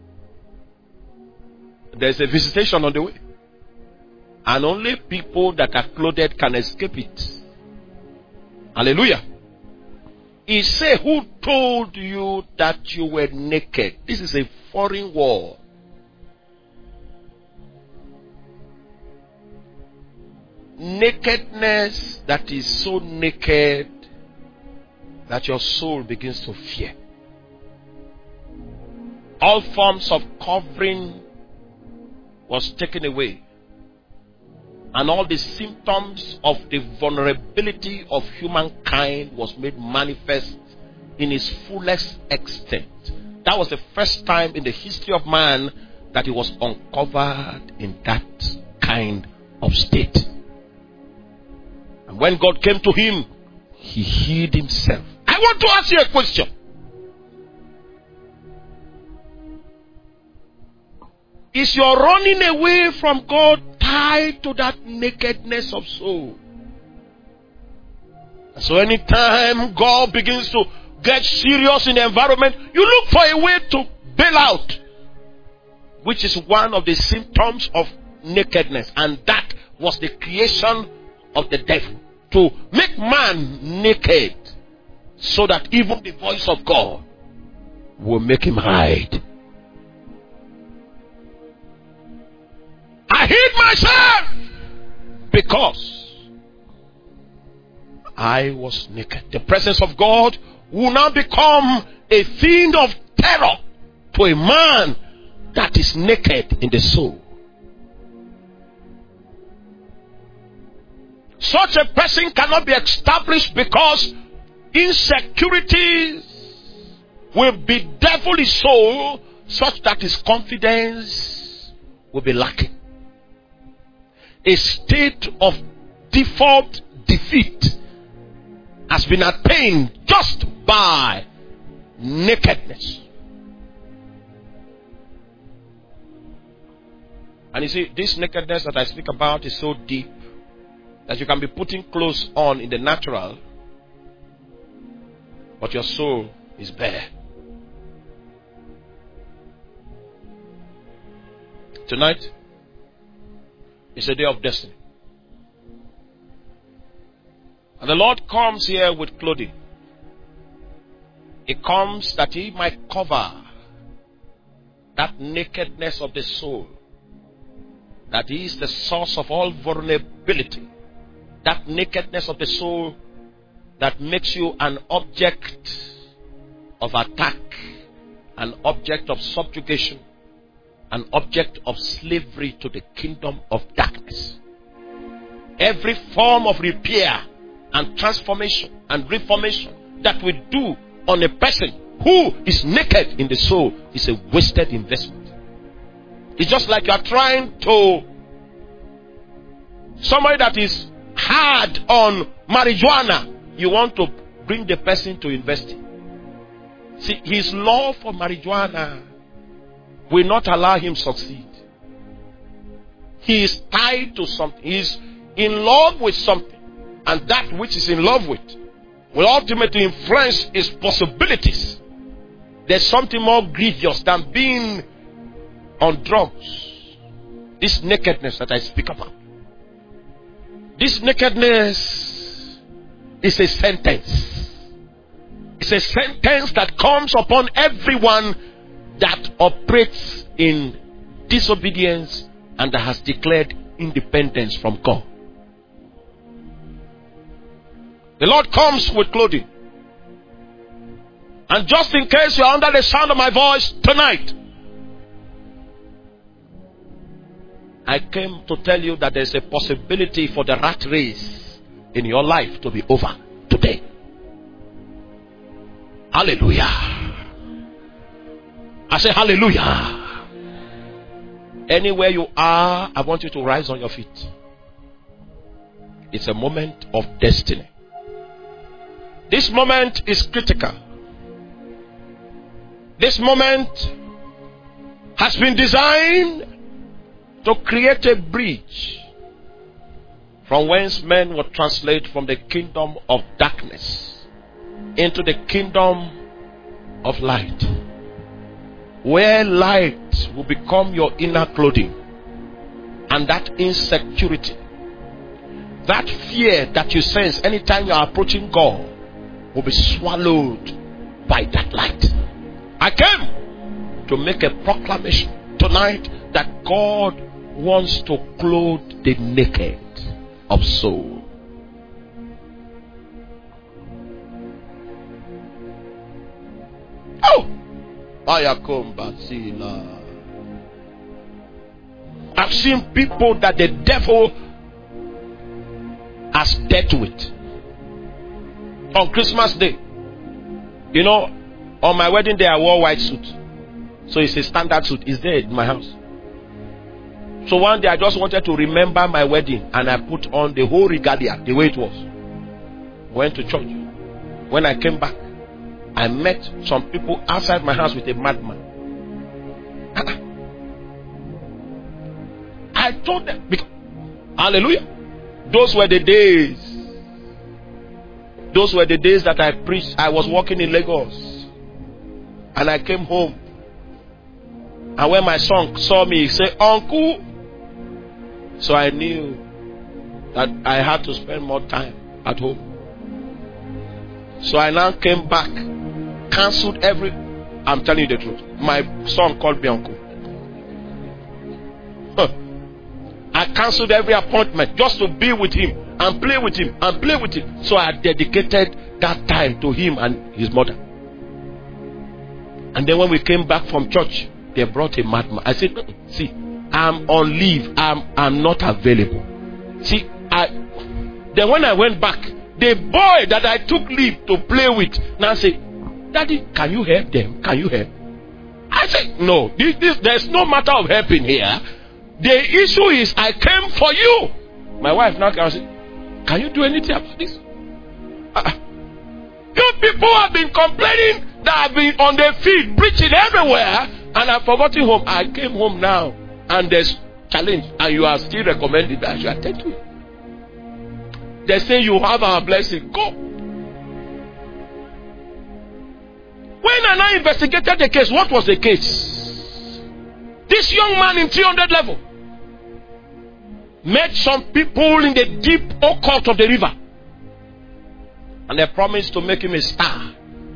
there's a visitation on the way. And only people that are clothed can escape it. Hallelujah. He said, who told you that you were naked? This is a foreign word. Nakedness that is so naked that your soul begins to fear. All forms of covering was taken away. And all the symptoms of the vulnerability of humankind was made manifest in its fullest extent. That was the first time in the history of man that he was uncovered in that kind of state. And when God came to him, he hid himself. I want to ask you a question. Is your running away from God tied to that nakedness of soul? So anytime God begins to get serious in the environment, you look for a way to bail out, which is one of the symptoms of nakedness. And that was the creation of the devil, to make man naked, so that even the voice of God will make him hide. I hid myself because I was naked. The presence of God will now become a thing of terror to a man that is naked in the soul. Such a person cannot be established because insecurities will bedevil his soul such that his confidence will be lacking. A state of default defeat has been attained just by nakedness. And you see, this nakedness that I speak about is so deep that you can be putting clothes on in the natural, but your soul is bare. Tonight is a day of destiny. And the Lord comes here with clothing. He comes that he might cover that nakedness of the soul, that is the source of all vulnerability. That nakedness of the soul that makes you an object of attack, an object of subjugation, an object of slavery to the kingdom of darkness. Every form of repair and transformation and reformation that we do on a person who is naked in the soul is a wasted investment. It's just like you are trying to, somebody that is hard on marijuana, you want to bring the person to invest in. See, his love for marijuana will not allow him succeed. He is tied to something. He is in love with something. And that which is in love with will ultimately influence his possibilities. There's something more grievous than being on drugs. This nakedness that I speak about. This nakedness is a sentence. It's a sentence that comes upon everyone that operates in disobedience and that has declared independence from God. The Lord comes with clothing. And just in case you are under the sound of my voice tonight, I came to tell you that there's a possibility for the rat race in your life to be over today. Hallelujah. I say hallelujah. Anywhere you are, I want you to rise on your feet. It's a moment of destiny. This moment is critical. This moment has been designed to create a bridge from whence men will translate from the kingdom of darkness into the kingdom of light, where light will become your inner clothing, and that insecurity, that fear that you sense anytime you are approaching God will be swallowed by that light. I came to make a proclamation tonight that God wants to clothe the naked of soul. Oh! I've seen people that the devil has dealt with. On Christmas Day, you know, on my wedding day I wore white suit. So it's a standard suit. It's there in my house. So one day I just wanted to remember my wedding and I put on the whole regalia the way it was. Went to church. When I came back, I met some people outside my house with a madman. I told them, hallelujah, those were the days. Those were the days that I preached. I was working in Lagos. And I came home. And when my son saw me, he said, "Uncle." So I knew that I had to spend more time at home. So I now came back, cancelled every... I'm telling you the truth. My son called me uncle. I cancelled every appointment just to be with him and play with him and play with him. So I dedicated that time to him and his mother. And then when we came back from church, they brought a madman. I said, "See, I'm on leave. I'm not available." See, then when I went back, the boy that I took leave to play with now said, "Daddy, can you help them? Can you help?" I said, "No, there's no matter of helping here. The issue is I came for you." My wife now can say, "Can you do anything about this?" You people have been complaining that I've been on the field preaching everywhere and I've forgotten home. I came home now and there's challenge and you are still recommending that I should attend to it. They say you have our blessing. Go. When I investigated the case, what was the case? This young man in 300 level met some people in the deep occult of the river. And they promised to make him a star.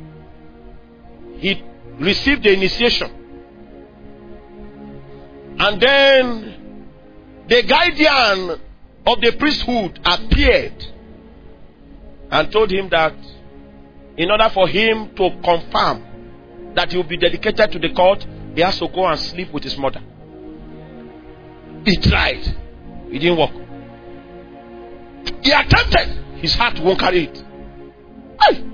He received the initiation. And then the guardian of the priesthood appeared and told him that in order for him to confirm that he will be dedicated to the cult, he has to go and sleep with his mother. He tried. It didn't work. He attempted. His heart won't carry it. Hey!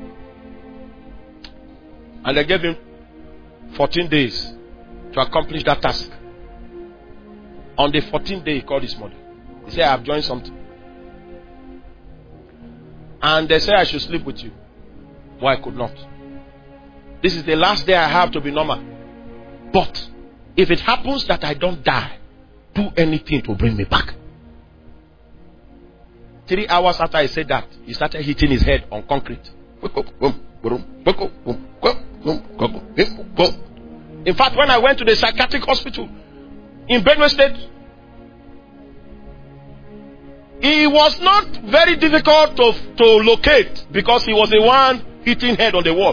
And they gave him 14 days to accomplish that task. On the 14th day, he called his mother. He said, I have joined something. And they said, I should sleep with you. Why I could not. This is the last day I have to be normal. But if it happens that I don't die, do anything to bring me back. 3 hours after I said that, he started hitting his head on concrete. In fact, when I went to the psychiatric hospital in Benue State, he was not very difficult to locate because he was the one hitting head on the wall.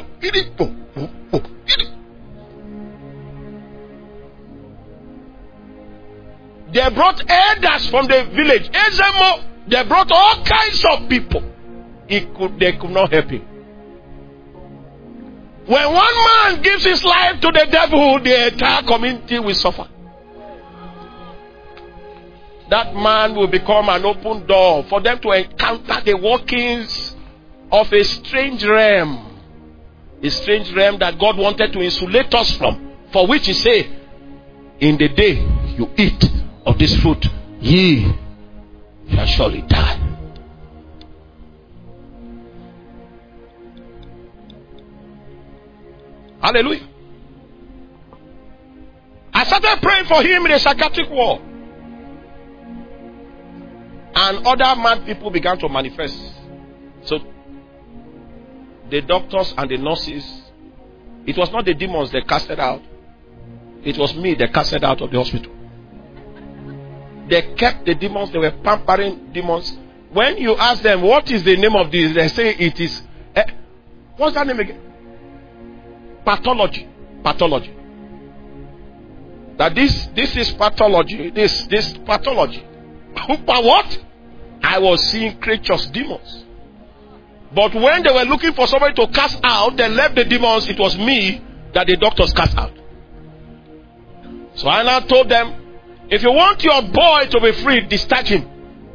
They brought elders from the village. They brought all kinds of people. They could not help him. When one man gives his life to the devil, the entire community will suffer. That man will become an open door for them to encounter the workings of a strange realm. A strange realm that God wanted to insulate us from. For which he said, in the day you eat of this fruit, ye shall surely die. Hallelujah. I started praying for him in the psychiatric ward. And other mad people began to manifest. So the doctors and the nurses, it was not the demons they casted out. It was me they casted out of the hospital. They kept the demons. They were pampering demons. When you ask them, what is the name of this? They say it is... what's that name again? Pathology. Pathology. That this is pathology. This pathology. But what? I was seeing creatures, demons. But when they were looking for somebody to cast out, they left the demons. It was me that the doctors cast out. So I now told them, if you want your boy to be free, discharge him.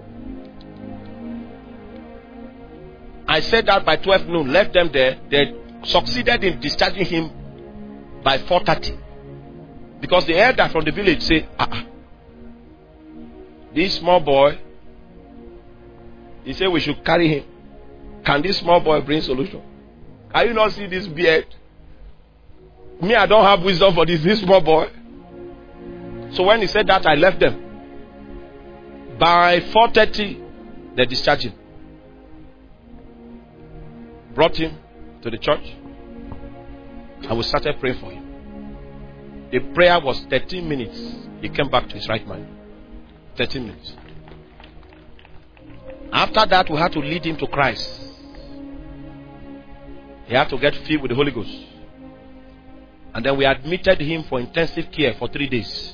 I said that by 12 noon, left them there. They succeeded in discharging him by 4:30. Because the elder from the village said, this small boy, he said we should carry him. Can this small boy bring solution? Can you not see this beard? Me, I don't have wisdom for this small boy. So when he said that, I left them. By 4:30, they discharged him. Brought him to the church. And we started praying for him. The prayer was 13 minutes. He came back to his right mind. 13 minutes. After that, we had to lead him to Christ. He had to get filled with the Holy Ghost. And then we admitted him for intensive care for 3 days.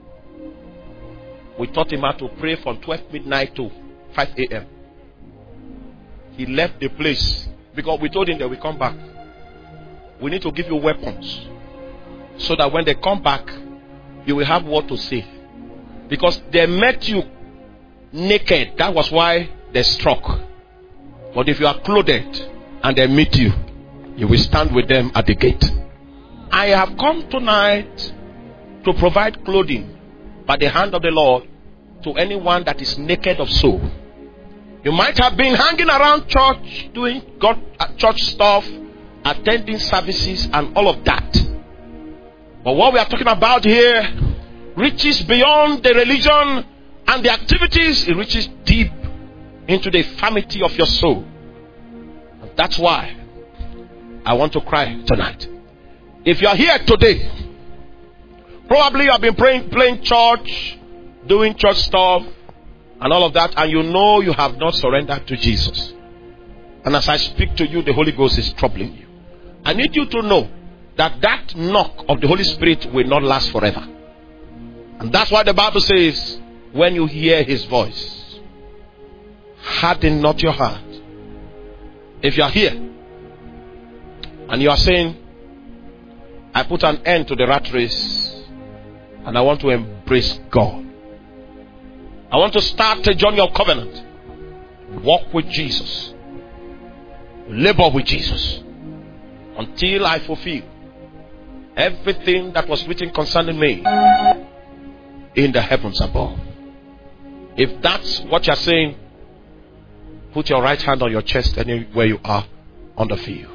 We taught him how to pray from 12 midnight to 5 a.m. He left the place because we told him that we come back. We need to give you weapons so that when they come back, you will have what to say. Because they met you naked. That was why they struck. But if you are clothed and they meet you, you will stand with them at the gate. I have come tonight to provide clothing by the hand of the Lord to anyone that is naked of soul. You might have been hanging around church, doing church stuff, attending services and all of that. But what we are talking about here reaches beyond the religion and the activities. It reaches deep into the infirmity of your soul. And that's why I want to cry tonight. If you are here today, probably you have been playing church, doing church stuff, and all of that, and you know you have not surrendered to Jesus. And as I speak to you, the Holy Ghost is troubling you. I need you to know that that knock of the Holy Spirit will not last forever. And that's why the Bible says, when you hear His voice, harden not your heart. If you are here and you are saying, I put an end to the rat race and I want to embrace God, I want to start a journey of covenant, walk with Jesus, labor with Jesus until I fulfill everything that was written concerning me in the heavens above. If that's what you're saying, put your right hand on your chest anywhere you are on the field.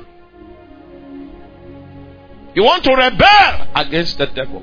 You want to rebel against the devil.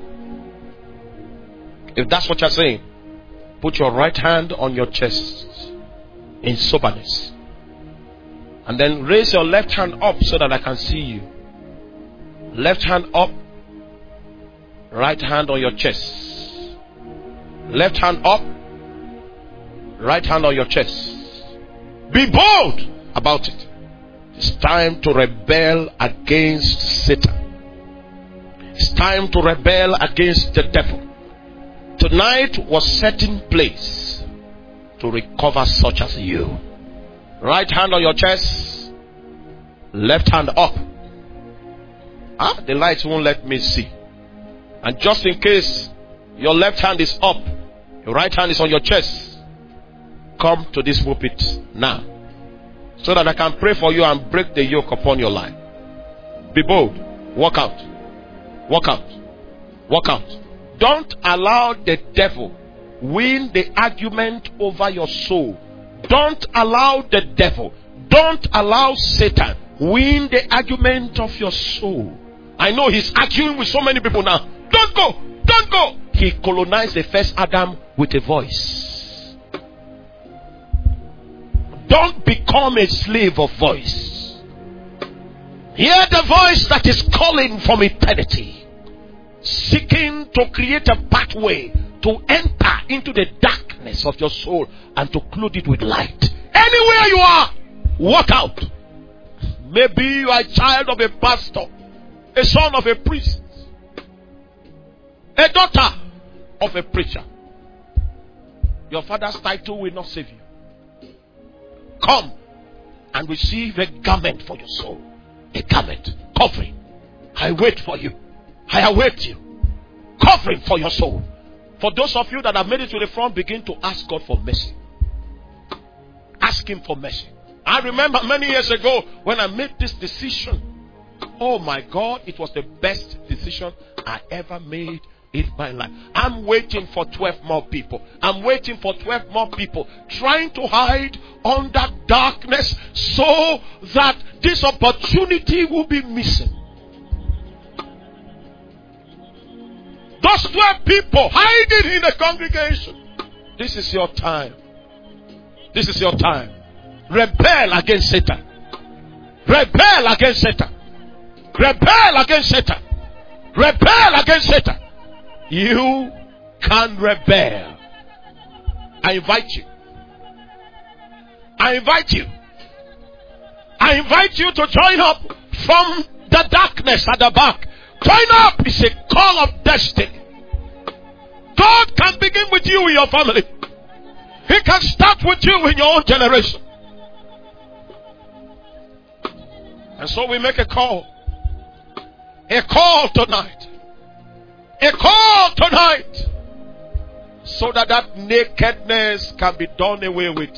If that's what you're saying, put your right hand on your chest in soberness. And then raise your left hand up so that I can see you. Left hand up. Right hand on your chest. Left hand up. Right hand on your chest. Be bold about it. It's time to rebel against Satan. It's time to rebel against the devil. Tonight was set in place to recover such as you. Right hand on your chest. Left hand up. The lights won't let me see. And just in case your left hand is up, your right hand is on your chest, come to this pulpit now, so that I can pray for you and break the yoke upon your life. Be bold. Walk out. Walk out. Walk out. Don't allow the devil win the argument over your soul. Don't allow the devil, don't allow Satan win the argument of your soul. I know he's arguing with so many people now. Don't go. Don't go. He colonized the first Adam with a voice. Don't become a slave of voice. Hear the voice that is calling from eternity, seeking to create a pathway to enter into the darkness of your soul and to clothe it with light. Anywhere you are, walk out. Maybe you are a child of a pastor, a son of a priest, a daughter of a preacher. Your father's title will not save you. Come and receive a garment for your soul. A garment, covering. I wait for you. I await you. Covering for your soul. For those of you that have made it to the front, begin to ask God for mercy. Ask Him for mercy. I remember many years ago when I made this decision. Oh my God, it was the best decision I ever made in my life. I'm waiting for 12 more people. I'm waiting for 12 more people trying to hide under darkness so that this opportunity will be missing. Those 12 people hiding in the congregation. This is your time. This is your time. Rebel against Satan. Rebel against Satan. Rebel against Satan. Rebel against Satan. You can rebel. I invite you. I invite you. I invite you to join up from the darkness at the back. Join up. It's a call of destiny. God can begin with you in your family. He can start with you in your own generation. And so we make a call. A call tonight. A call tonight. So that nakedness can be done away with.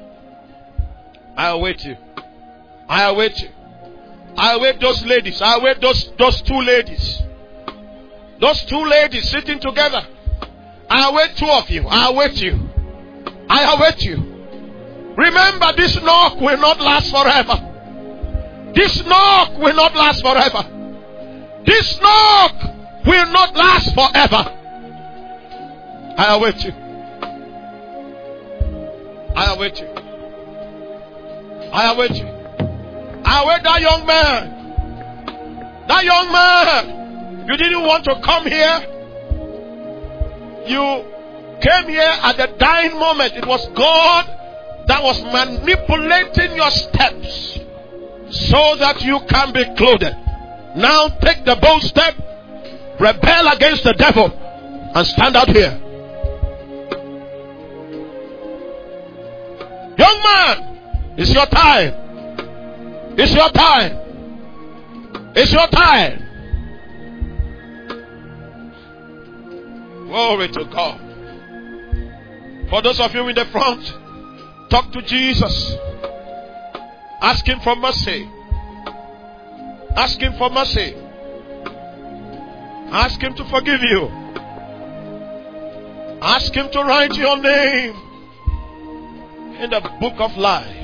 I await you. I await you. I await those ladies. I await those two ladies. Those two ladies sitting together. I await two of you. I await you. I await you. Remember, this knock will not last forever. This knock will not last forever. This knock will not last forever. I await you. I await you. I await you. I await that young man. That young man. You didn't want to come here. You came here at the dying moment. It was God that was manipulating your steps so that you can be clothed. Now take the bold step, rebel against the devil, and stand out here. Young man, it's your time. It's your time. It's your time. Glory to God. For those of you in the front, talk to Jesus. Ask him for mercy. Ask him for mercy. Ask him to forgive you. Ask him to write your name in the book of life.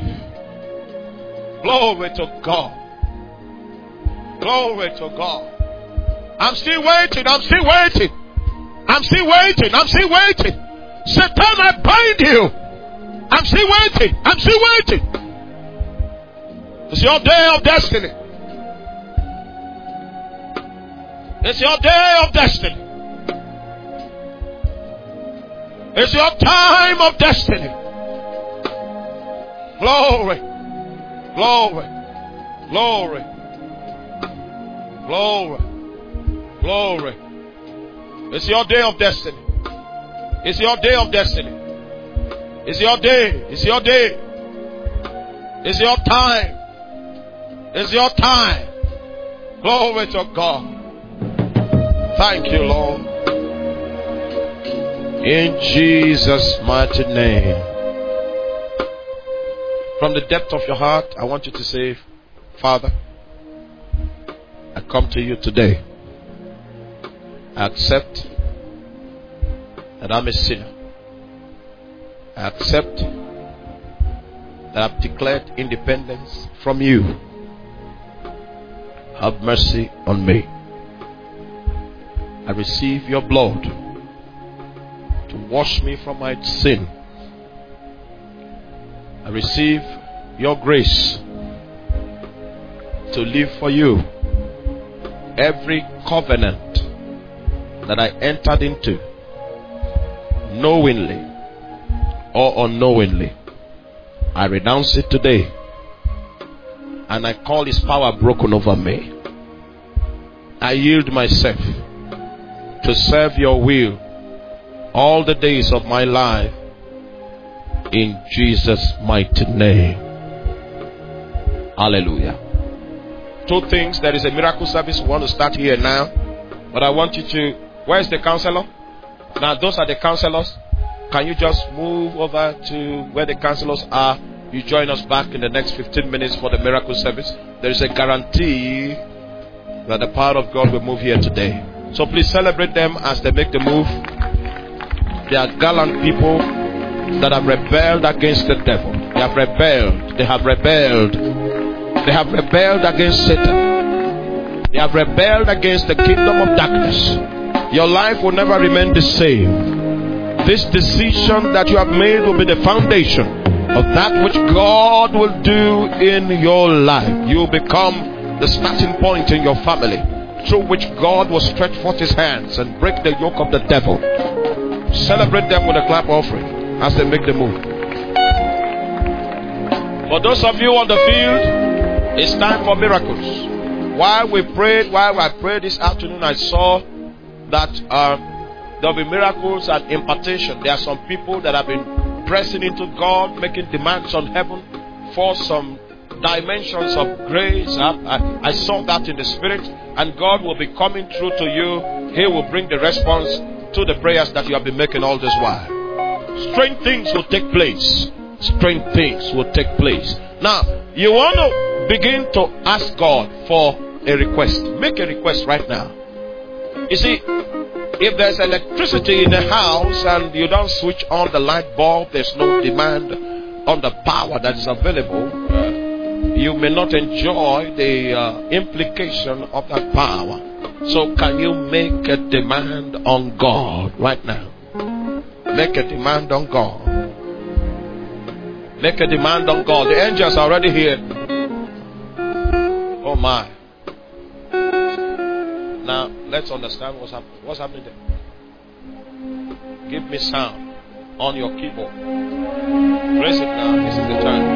Glory to God. Glory to God. I'm still waiting. I'm still waiting. I'm still waiting. I'm still waiting. Satan, I bind you. I'm still waiting. I'm still waiting. It's your day of destiny. It's your day of destiny. It's your time of destiny. Glory. Glory. Glory. Glory. Glory. It's your day of destiny. It's your day of destiny. It's your day. It's your day. It's your time. It's your time. Glory to God. Thank you, Lord. In Jesus' mighty name. From the depth of your heart, I want you to say, Father, I come to you today. I accept that I'm a sinner. I accept that I've declared independence from you. Have mercy on me. I receive your blood to wash me from my sin. I receive your grace to live for you. Every covenant that I entered into, knowingly or unknowingly, I renounce it today, and I call his power broken over me. I yield myself to serve your will all the days of my life, in Jesus' mighty name. Hallelujah. Two things. There is a miracle service we want to start here now, but I want you to, where's the counselor? Now those are the counselors. Can you just move over to where the counselors are? You join us back in the next 15 minutes for the miracle service. There is a guarantee that the power of God will move here today. So please celebrate them as they make the move. They are gallant people that have rebelled against the devil. They have rebelled. They have rebelled. They have rebelled against Satan. They have rebelled against the kingdom of darkness. Your life will never remain the same. This decision that you have made will be the foundation of that which God will do in your life. You will become the starting point in your family, through which God will stretch forth his hands and break the yoke of the devil. Celebrate them with a clap offering as they make the move. For those of you on the field, it's time for miracles. While I prayed this afternoon, I saw that there will be miracles and impartation. There are some people that have been pressing into God, making demands on heaven for some dimensions of grace. I saw that in the spirit, and God will be coming through to you. He will bring the response to the prayers that you have been making all this while. Strange things will take place. Strange things will take place. Now, you want to begin to ask God for a request. Make a request right now. You see, if there's electricity in the house and you don't switch on the light bulb, there's no demand on the power that is available. You may not enjoy the implication of that power. So can you make a demand on God right now? Make a demand on God. Make a demand on God. The angels are already here. Oh my. Now, let's understand what's happening there. Give me sound on your keyboard. Press it now. This is the time.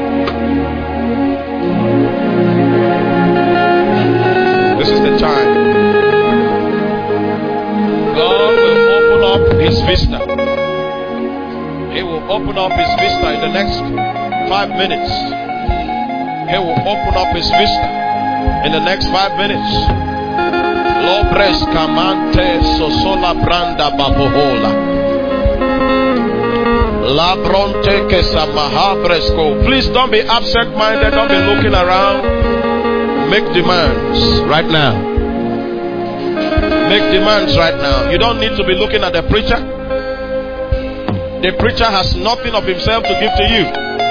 This is the time. God will open up His vista. He will open up His vista in the next 5 minutes. He will open up His vista in the next 5 minutes. Lobres camante sosola branda babohola. La bronte que samahabresco. Please don't be absent-minded. Don't be looking around. Make demands right now. Make demands right now. You don't need to be looking at the preacher. The preacher has nothing of himself to give to you.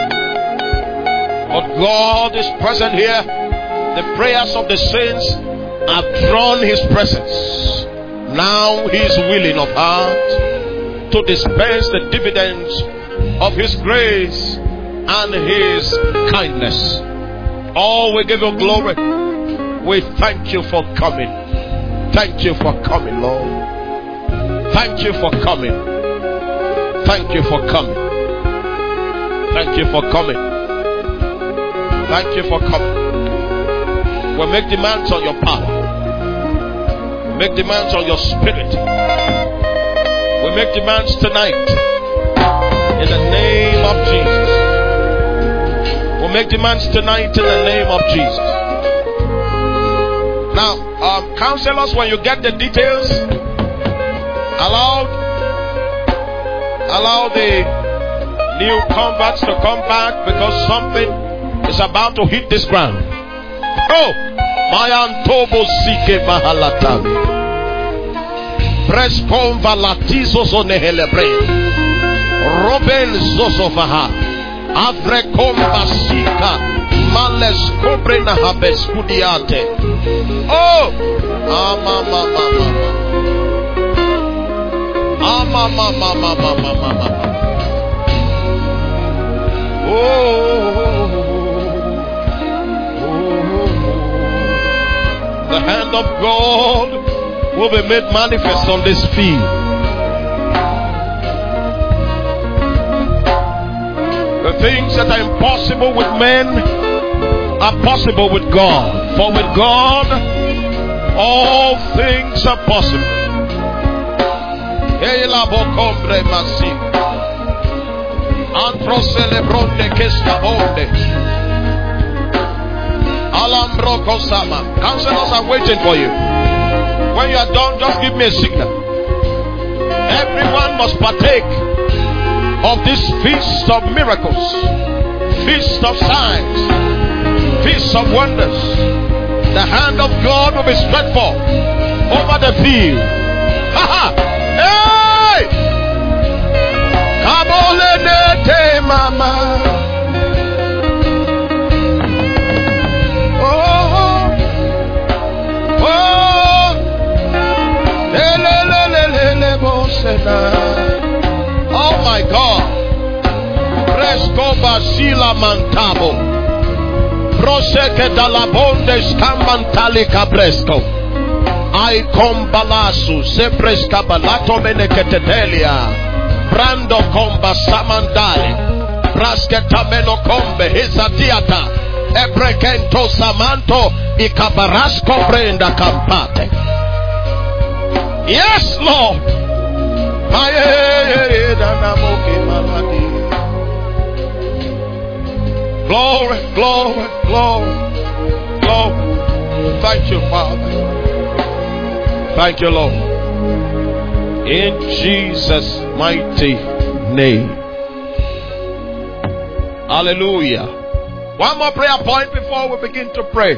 But God is present here. The prayers of the saints have drawn His presence. Now He is willing of heart to dispense the dividends of His grace and His kindness. Oh, we give you glory. We thank you for coming. Thank you for coming, Lord. Thank you for coming. Thank you for coming. Thank you for coming. Thank you for coming. We make demands on your power. We make demands on your spirit. We make demands tonight in the name of Jesus. We make demands tonight in the name of Jesus. Now, counselors, when you get the details, allow the new converts to come back, because something is about to hit this ground. Oh, Mayan Tobo Sike Mahalatami. Prescom Valatizo Zonehelebre. Robin Zosovaha. Avrecom Basika. Males Cobrena Habes Kudiate. Oh, Mama. The hand of God will be made manifest on this field. The things that are impossible with men are possible with God. For with God, all things are possible. Antro celebronde que estabonde. Alambro Kosama. Counselors are waiting for you. When you are done, just give me a signal. Everyone must partake of this feast of miracles, feast of signs, feast of wonders. The hand of God will be stretched forth over the field. Ha ha! Hey! Kabolenete mama. Oh my God. Fresco Basila Mantabo. Proseke Dalabonde Scamantali Cabresco. I combalasu Sepresca Balato Meneketelia. Brando Comba Samandali. Brasketameno Combe Hisatiata. Ebrekento Samanto Icabarasco Brenda Campate. Yes, Lord. Glory, glory, glory, glory. Thank you, Father. Thank you, Lord. In Jesus' mighty name. Hallelujah. One more prayer point before we begin to pray.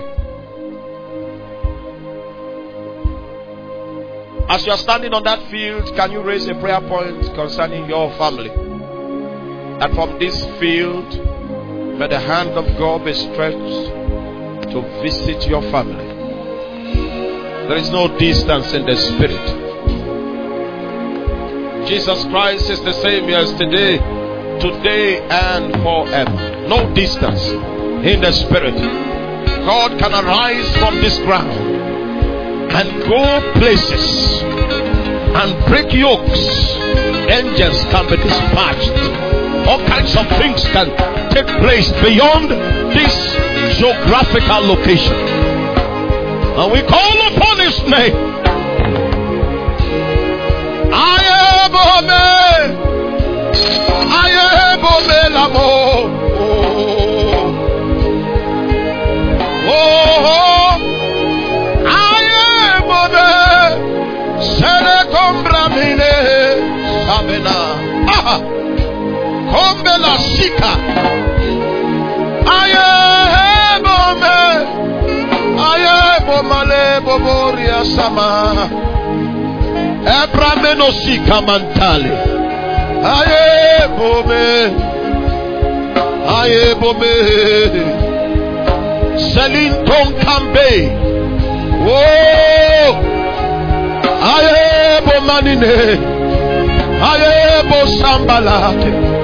As you are standing on that field, can you raise a prayer point concerning your family? That from this field, may the hand of God be stretched to visit your family. There is no distance in the spirit. Jesus Christ is the same yesterday, today and forever. No distance in the spirit. God can arise from this ground and go places and break yokes. Angels can be dispatched. All kinds of things can take place beyond this geographical location. And we call upon His name. Kombela Sika Ayebo Male Boboria Sama Ebrameno Sika Mantale Ayebo me Celine Tonkambe Oh Ayebo Manine Ayebo Sambalate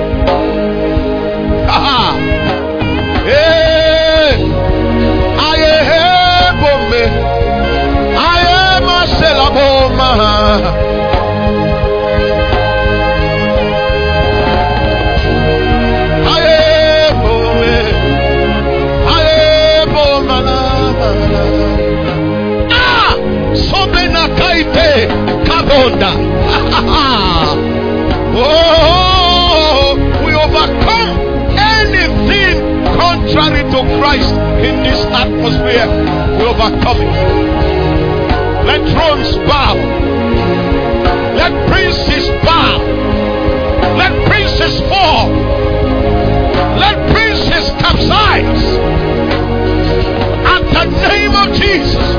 We overcome anything contrary to Christ in this atmosphere. We overcome it. Let thrones bow. Let princes bow. Let princes fall. Let princes capsize. At the name of Jesus.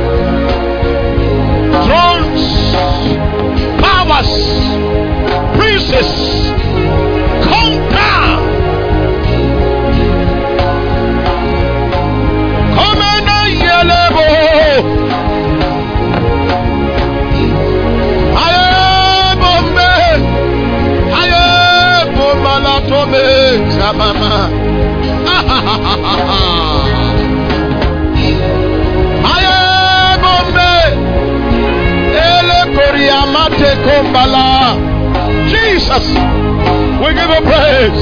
Thrones, powers, princes, come down. Come on, Yelebo. Ayebo Malatome Samama. Jesus, we give you praise.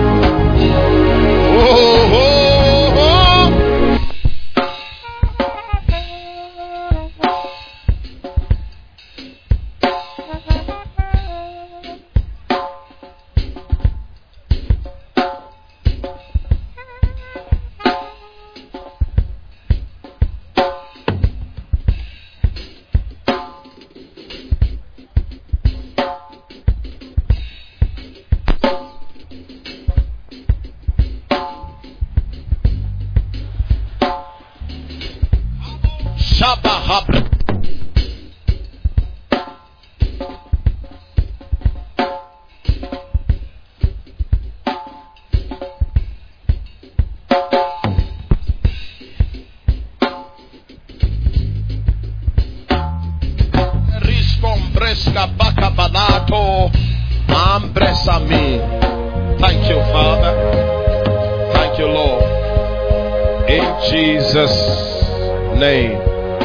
Thank you, Father. Thank you, Lord. In Jesus' name.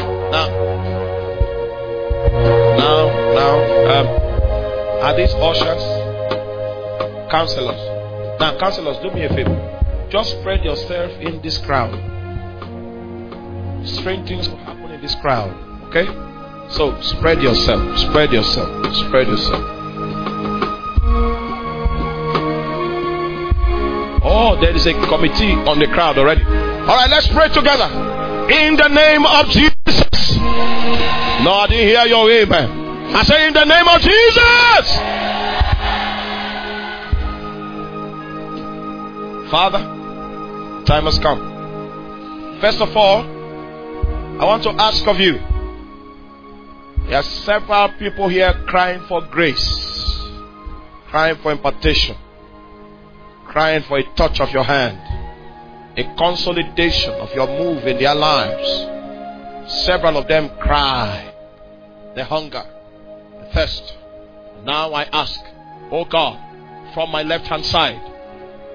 Now, are these ushers? Counselors. Now, counselors, do me a favor. Just spread yourself in this crowd. Strange things will happen in this crowd. Okay? So, spread yourself. Spread yourself. Spread yourself. Oh, there is a committee on the crowd already. Alright, let's pray together. In the name of Jesus. No, I didn't hear your amen. I say in the name of Jesus. Father, time has come. First of all, I want to ask of you. There are several people here crying for grace, crying for impartation, crying for a touch of your hand, a consolidation of your move in their lives. Several of them cry, the hunger, the thirst. Now I ask, oh God, from my left hand side,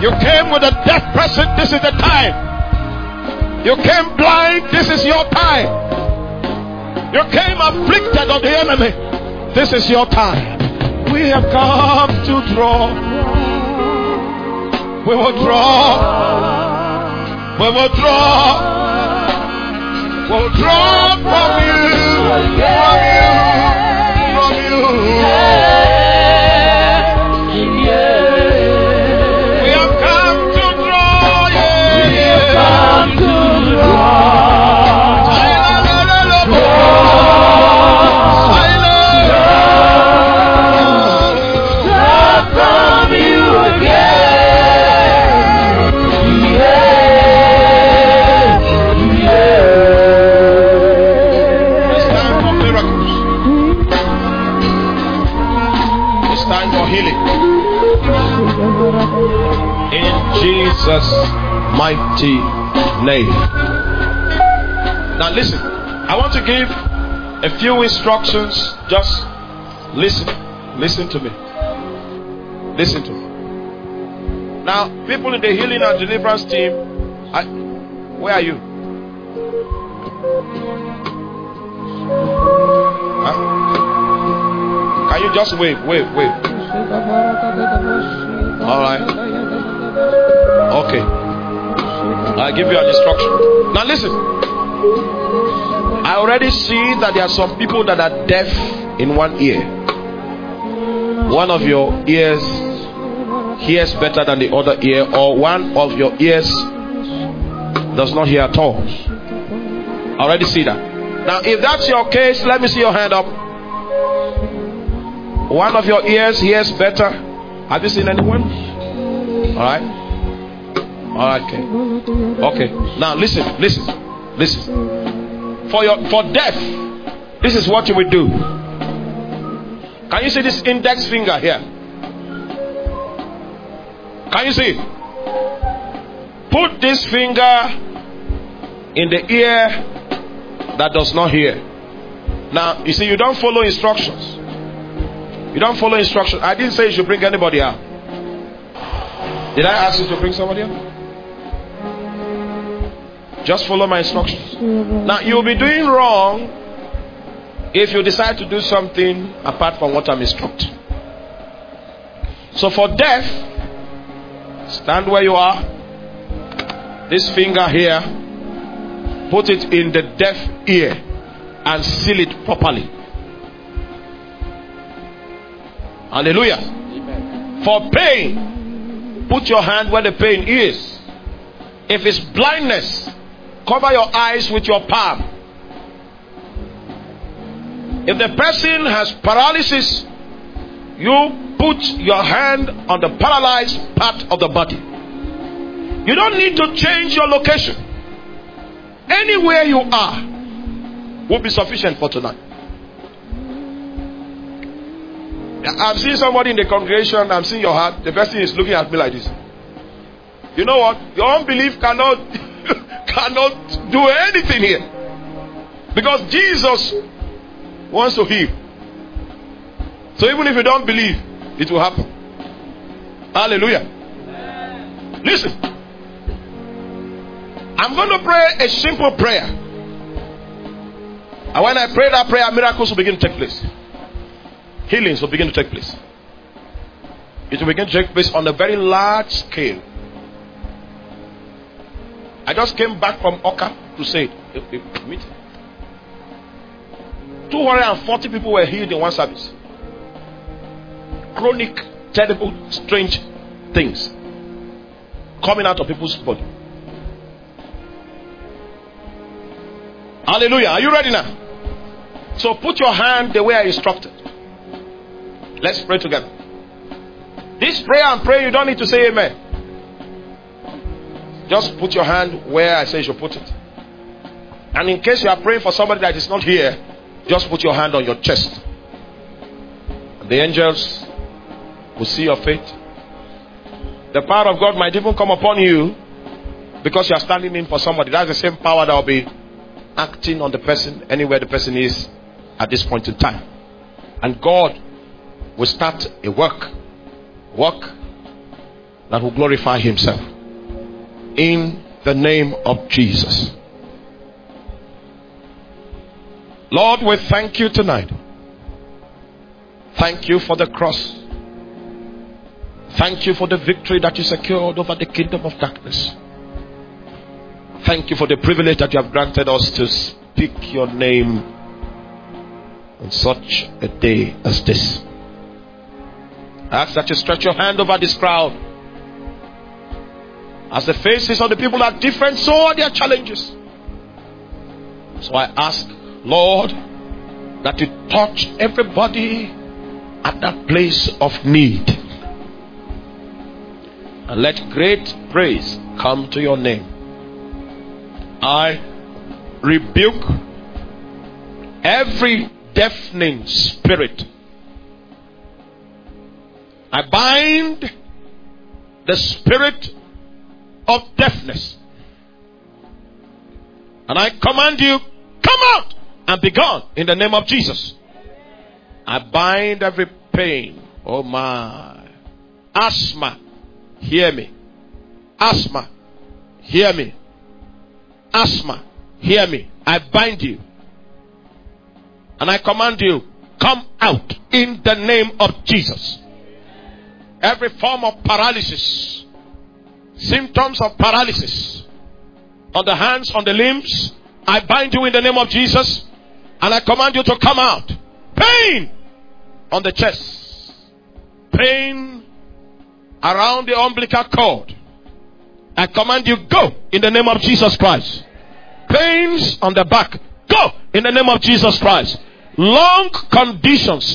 You came with a deaf person, this is the time. You came blind, this is your time. You came afflicted of the enemy, this is your time. We have come to draw. We will draw. We will draw. We will draw from you. From you. We have come to draw. We have come to draw. Jesus' mighty name. Now listen, I want to give a few instructions. Just listen. Listen to me. Listen to me. Now, people in the healing and deliverance team, where are you? Huh? Can you just wave? Alright. Okay. I'll give you an instruction. Now listen. I already see that there are some people that are deaf in one ear. One of your ears hears better than the other ear, or one of your ears does not hear at all. I already see that. Now if that's your case, let me see your hand up. One of your ears hears better. Have you seen anyone? Alright. Alright, okay. Now listen. For deaf, this is what you will do. Can you see this index finger here? Can you see? Put this finger in the ear that does not hear. Now, you see, you don't follow instructions. You don't follow instructions. I didn't say you should bring anybody out. Did I ask you to bring somebody out? Just follow my instructions. Now, you'll be doing wrong if you decide to do something apart from what I'm instructing. So for deaf, stand where you are. This finger here, put it in the deaf ear and seal it properly. Hallelujah. Amen. For pain, put your hand where the pain is. If it's blindness, cover your eyes with your palm. If the person has paralysis, you put your hand on the paralyzed part of the body. You don't need to change your location. Anywhere you are will be sufficient for tonight. I've seen somebody in the congregation, I'm seeing your heart, the person is looking at me like this. You know what? Your unbelief cannot do anything here. Because Jesus wants to heal. So even if you don't believe, it will happen. Hallelujah. Listen. I'm going to pray a simple prayer. And when I pray that prayer, miracles will begin to take place. Healings will begin to take place. It will begin to take place on a very large scale. I just came back from Oka to say, 240 people were healed in one service. Chronic, terrible, strange things coming out of people's body. Hallelujah. Are you ready now? So put your hand the way I instructed. Let's pray together. This prayer and pray, you don't need to say amen. Just put your hand where I say you should put it. And in case you are praying for somebody that is not here, just put your hand on your chest. And the angels will see your faith. The power of God might even come upon you because you are standing in for somebody. That's the same power that will be acting on the person anywhere the person is at this point in time. And God will start a work that will glorify himself. In the name of Jesus. Lord, we thank you tonight. Thank you for the cross. Thank you for the victory that you secured over the kingdom of darkness. Thank you for the privilege that you have granted us to speak your name on such a day as this. I ask that you stretch your hand over this crowd. As the faces of the people are different, so are their challenges. So I ask, Lord, that you touch everybody at that place of need. And let great praise come to your name. I rebuke every deafening spirit. I bind the spirit of deafness. And I command you, come out and be gone in the name of Jesus. I bind every pain. Oh my. Asthma, hear me. Asthma, hear me. Asthma, hear me. I bind you. And I command you, come out in the name of Jesus. Every form of paralysis, symptoms of paralysis on the hands, on the limbs, I bind you in the name of Jesus. And I command you to come out. Pain on the chest, pain around the umbilical cord, I command you, go in the name of Jesus Christ. Pains on the back, go in the name of Jesus Christ. Long conditions,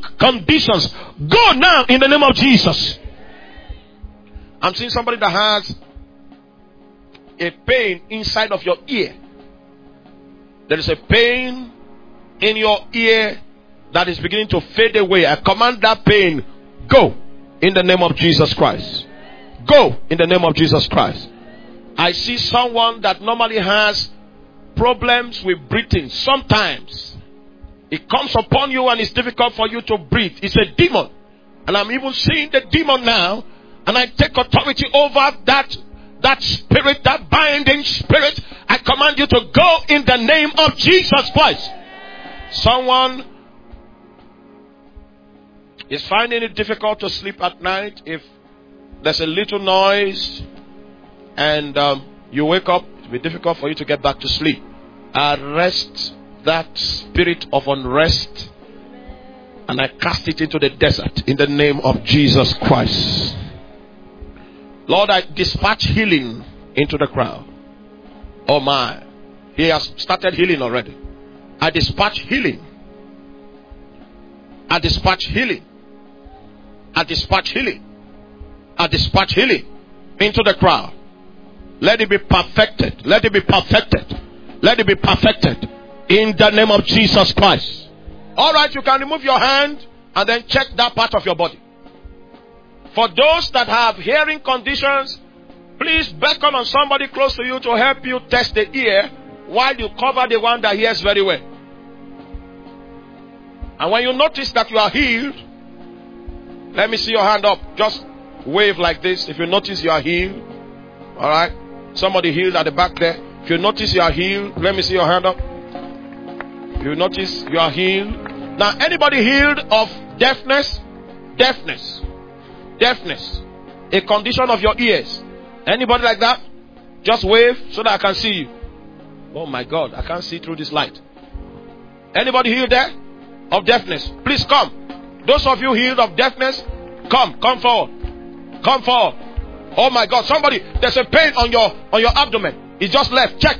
go now in the name of Jesus. I'm seeing somebody that has a pain inside of your ear. There is a pain in your ear that is beginning to fade away. I command that pain, go in the name of Jesus Christ. Go in the name of Jesus Christ. I see someone that normally has problems with breathing. Sometimes it comes upon you and it's difficult for you to breathe. It's a demon. And I'm even seeing the demon now. And I take authority over that spirit, that binding spirit. I command you to go in the name of Jesus Christ. Someone is finding it difficult to sleep at night. If there's a little noise and you wake up, it will be difficult for you to get back to sleep. Arrest that spirit of unrest and I cast it into the desert in the name of Jesus Christ. Lord, I dispatch healing into the crowd. Oh my. He has started healing already. I dispatch healing. I dispatch healing. I dispatch healing. I dispatch healing into the crowd. Let it be perfected. Let it be perfected. Let it be perfected in the name of Jesus Christ. Alright, you can remove your hand and then check that part of your body. For those that have hearing conditions, please beckon on somebody close to you to help you test the ear while you cover the one that hears very well. And when you notice that you are healed, let me see your hand up. Just wave like this if you notice you are healed. Alright? Somebody healed at the back there. If you notice you are healed, let me see your hand up. If you notice you are healed. Now, anybody healed of deafness? Deafness. A condition of your ears. Anybody like that? Just wave so that I can see you. Oh my God, I can't see through this light. Anybody healed there? Of deafness? Please come. Those of you healed of deafness, come forward. Come forward. Oh my God, somebody, there's a pain on your abdomen. It just left. Check.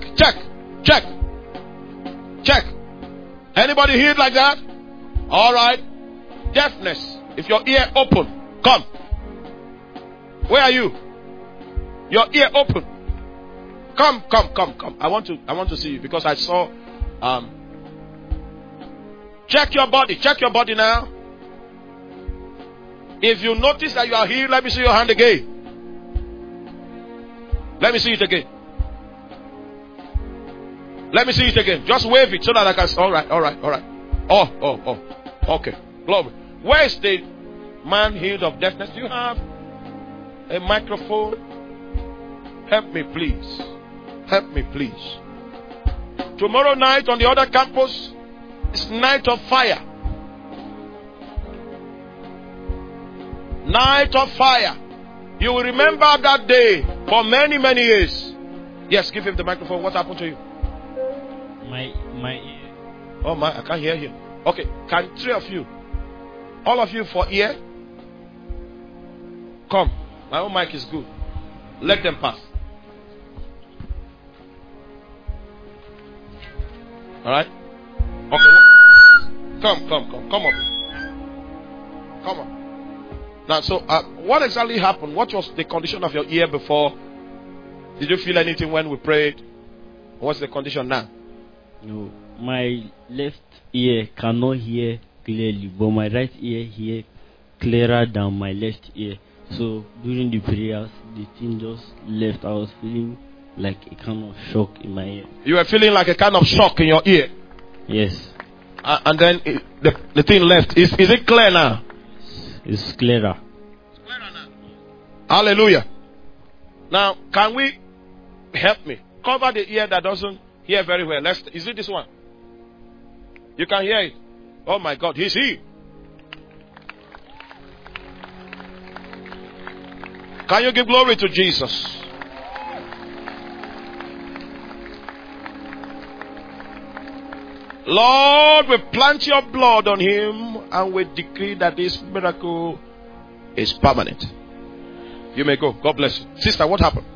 Anybody healed like that? Alright. Deafness. If your ear open, come. Where are you? Your ear open. Come. I want to see you because I saw check your body now. If you notice that you are healed, let me see your hand again. Let me see it again. Let me see it again. Just wave it so that I can see. Alright. Oh. Okay. Glory. Where is the man healed of deafness? Do you have a microphone? Help me, please. Help me, please. Tomorrow night on the other campus, it's night of fire. Night of fire. You will remember that day for many, many years. Yes, give him the microphone. What happened to you? My ear. Oh my, I can't hear him. Okay, can three of you, all of you for ear? Come. My own mic is good. Let them pass. Alright? Okay. Come up. Come on. Now, so what exactly happened? What was the condition of your ear before? Did you feel anything when we prayed? What's the condition now? No, my left ear cannot hear clearly, but my right ear hear clearer than my left ear. So during the prayers, the thing just left. I was feeling like a kind of shock in my ear. You were feeling like a kind of shock in your ear? Yes. And then the thing left. Is it clear now? It's clearer. It's clearer now. Hallelujah. Now, can we help me? Cover the ear that doesn't hear very well. Is it this one? You can hear it. Oh my God, he's here. Can you give glory to Jesus? Lord, we plant your blood on him and we decree that this miracle is permanent. You may go. God bless you. Sister, what happened?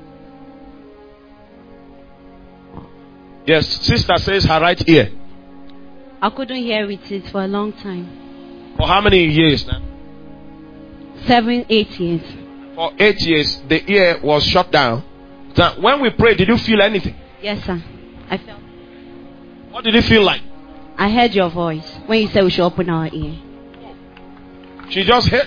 Yes, sister says her right ear. I couldn't hear with it for a long time. For how many years now? 7, 8 years. For 8 years, the ear was shut down. Now, when we prayed, did you feel anything? Yes, sir. I felt. What did it feel like? I heard your voice when you said we should open our ear. She just heard.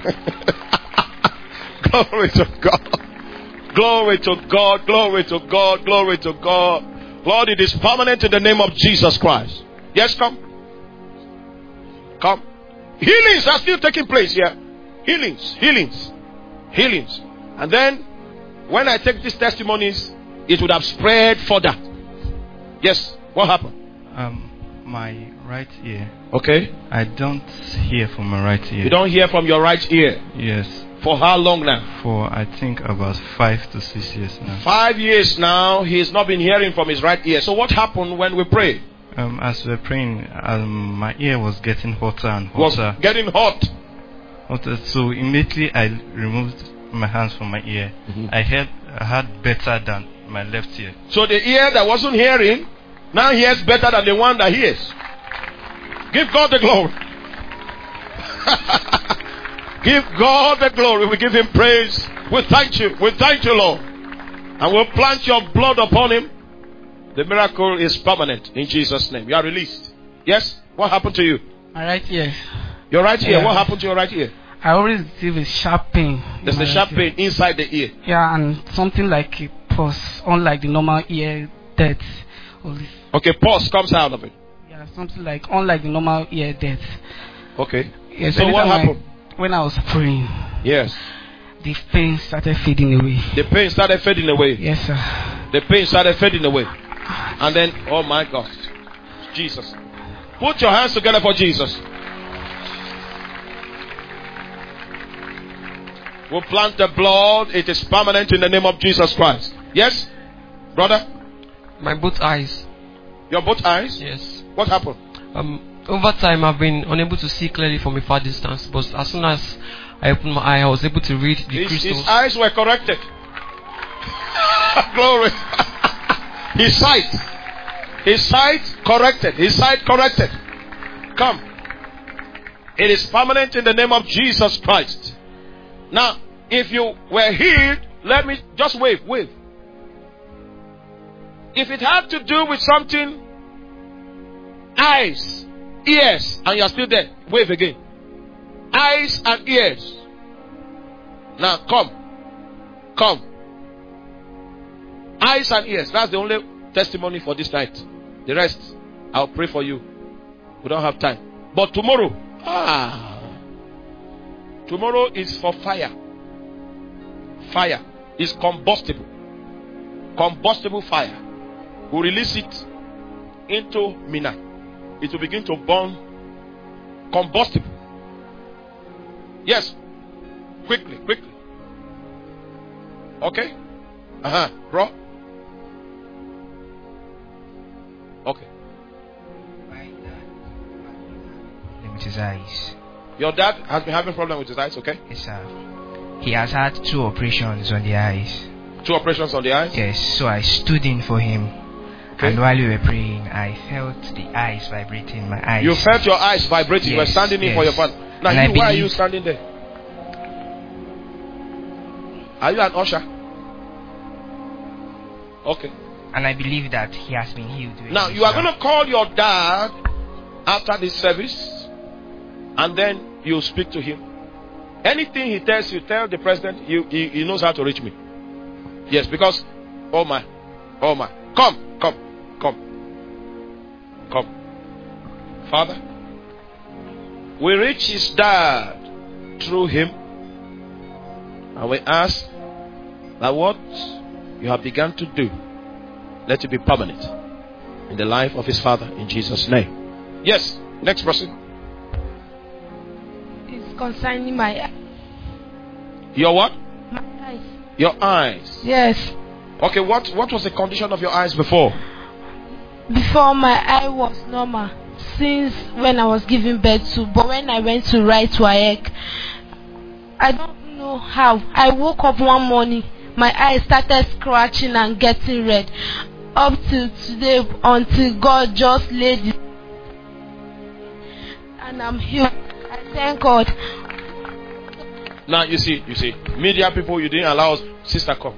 Glory to God. Glory to God. Glory to God. Glory to God. Lord, it is permanent in the name of Jesus Christ. Yes, come. Come. Healings are still taking place here. Healings. And then, when I take these testimonies, it would have spread further. Yes, what happened? My right ear. Okay. I don't hear from my right ear. You don't hear from your right ear? Yes. For how long now? For I think about 5 to 6 years now. 5 years now, he's not been hearing from his right ear. So what happened when we prayed? As we were praying, my ear was getting hotter and hotter. Was getting hot. So immediately I removed my hands from my ear. Mm-hmm. I heard better than my left ear. So the ear that wasn't hearing now hears better than the one that hears. Give God the glory. Give God the glory. We give him praise. We thank you. We thank you, Lord. And we'll plant your blood upon him. The miracle is permanent in Jesus' name. You are released. Yes? What happened to you? My right ear. Your right ear. Yeah. What happened to your right ear? I always receive a sharp pain. There's a sharp pain inside the ear. Yeah, and something like a pulse, unlike the normal ear death. Okay, pulse comes out of it. Yeah, something like unlike the normal ear death. Okay. Yeah, so what happened? When I was praying. Yes. The pain started fading away. The pain started fading away. Yes, sir. The pain started fading away. And then, oh my God. Jesus. Put your hands together for Jesus. We'll plant the blood. It is permanent in the name of Jesus Christ. Yes? Brother? My both eyes. Your both eyes? Yes. What happened? Over time I've been unable to see clearly from a far distance. But as soon as I opened my eye, I was able to read the crystals. His eyes were corrected. Glory. His sight corrected. His sight corrected. Come. It is permanent in the name of Jesus Christ. Now, if you were healed, let me just wave. If it had to do with something, eyes, ears, and you're still there, wave again. Eyes and ears. Now, come. Eyes and ears. That's the only testimony for this night. The rest, I'll pray for you. We don't have time. But tomorrow, tomorrow is for fire. Fire is combustible. Combustible fire. We release it into Mina. It will begin to burn combustible. Yes. Quickly. Okay? Bro. Okay. With his eyes. Your dad has been having problem with his eyes, okay? Yes, sir. He has had 2 operations on the eyes. 2 operations on the eyes? Yes, so I stood in for him. Okay. And while we were praying, I felt the eyes vibrating, my eyes. You felt your eyes vibrating. Yes, you were standing in for your father. Now, why are you standing there? Are you an usher? Okay. And I believe that he has been healed. Now, you are going to call your dad after this service, and then you speak to him. Anything he tells you, tell the president he knows how to reach me. Yes, because, oh my. Come. Father, we reach his dad through him, and we ask that what you have begun to do, let it be permanent in the life of his father, in Jesus' name. Yes, next person. It's concerning my eyes. Your what? My eyes. Your eyes. Yes. Okay, what was the condition of your eyes before? Before, my eye was normal since when I was giving birth to, but when I went to write WAEC, I don't know how. I woke up one morning, my eyes started scratching and getting red. Up till today, until God just laid it, and I'm healed. I thank God. Now you see, media people, you didn't allow us. Sister, come.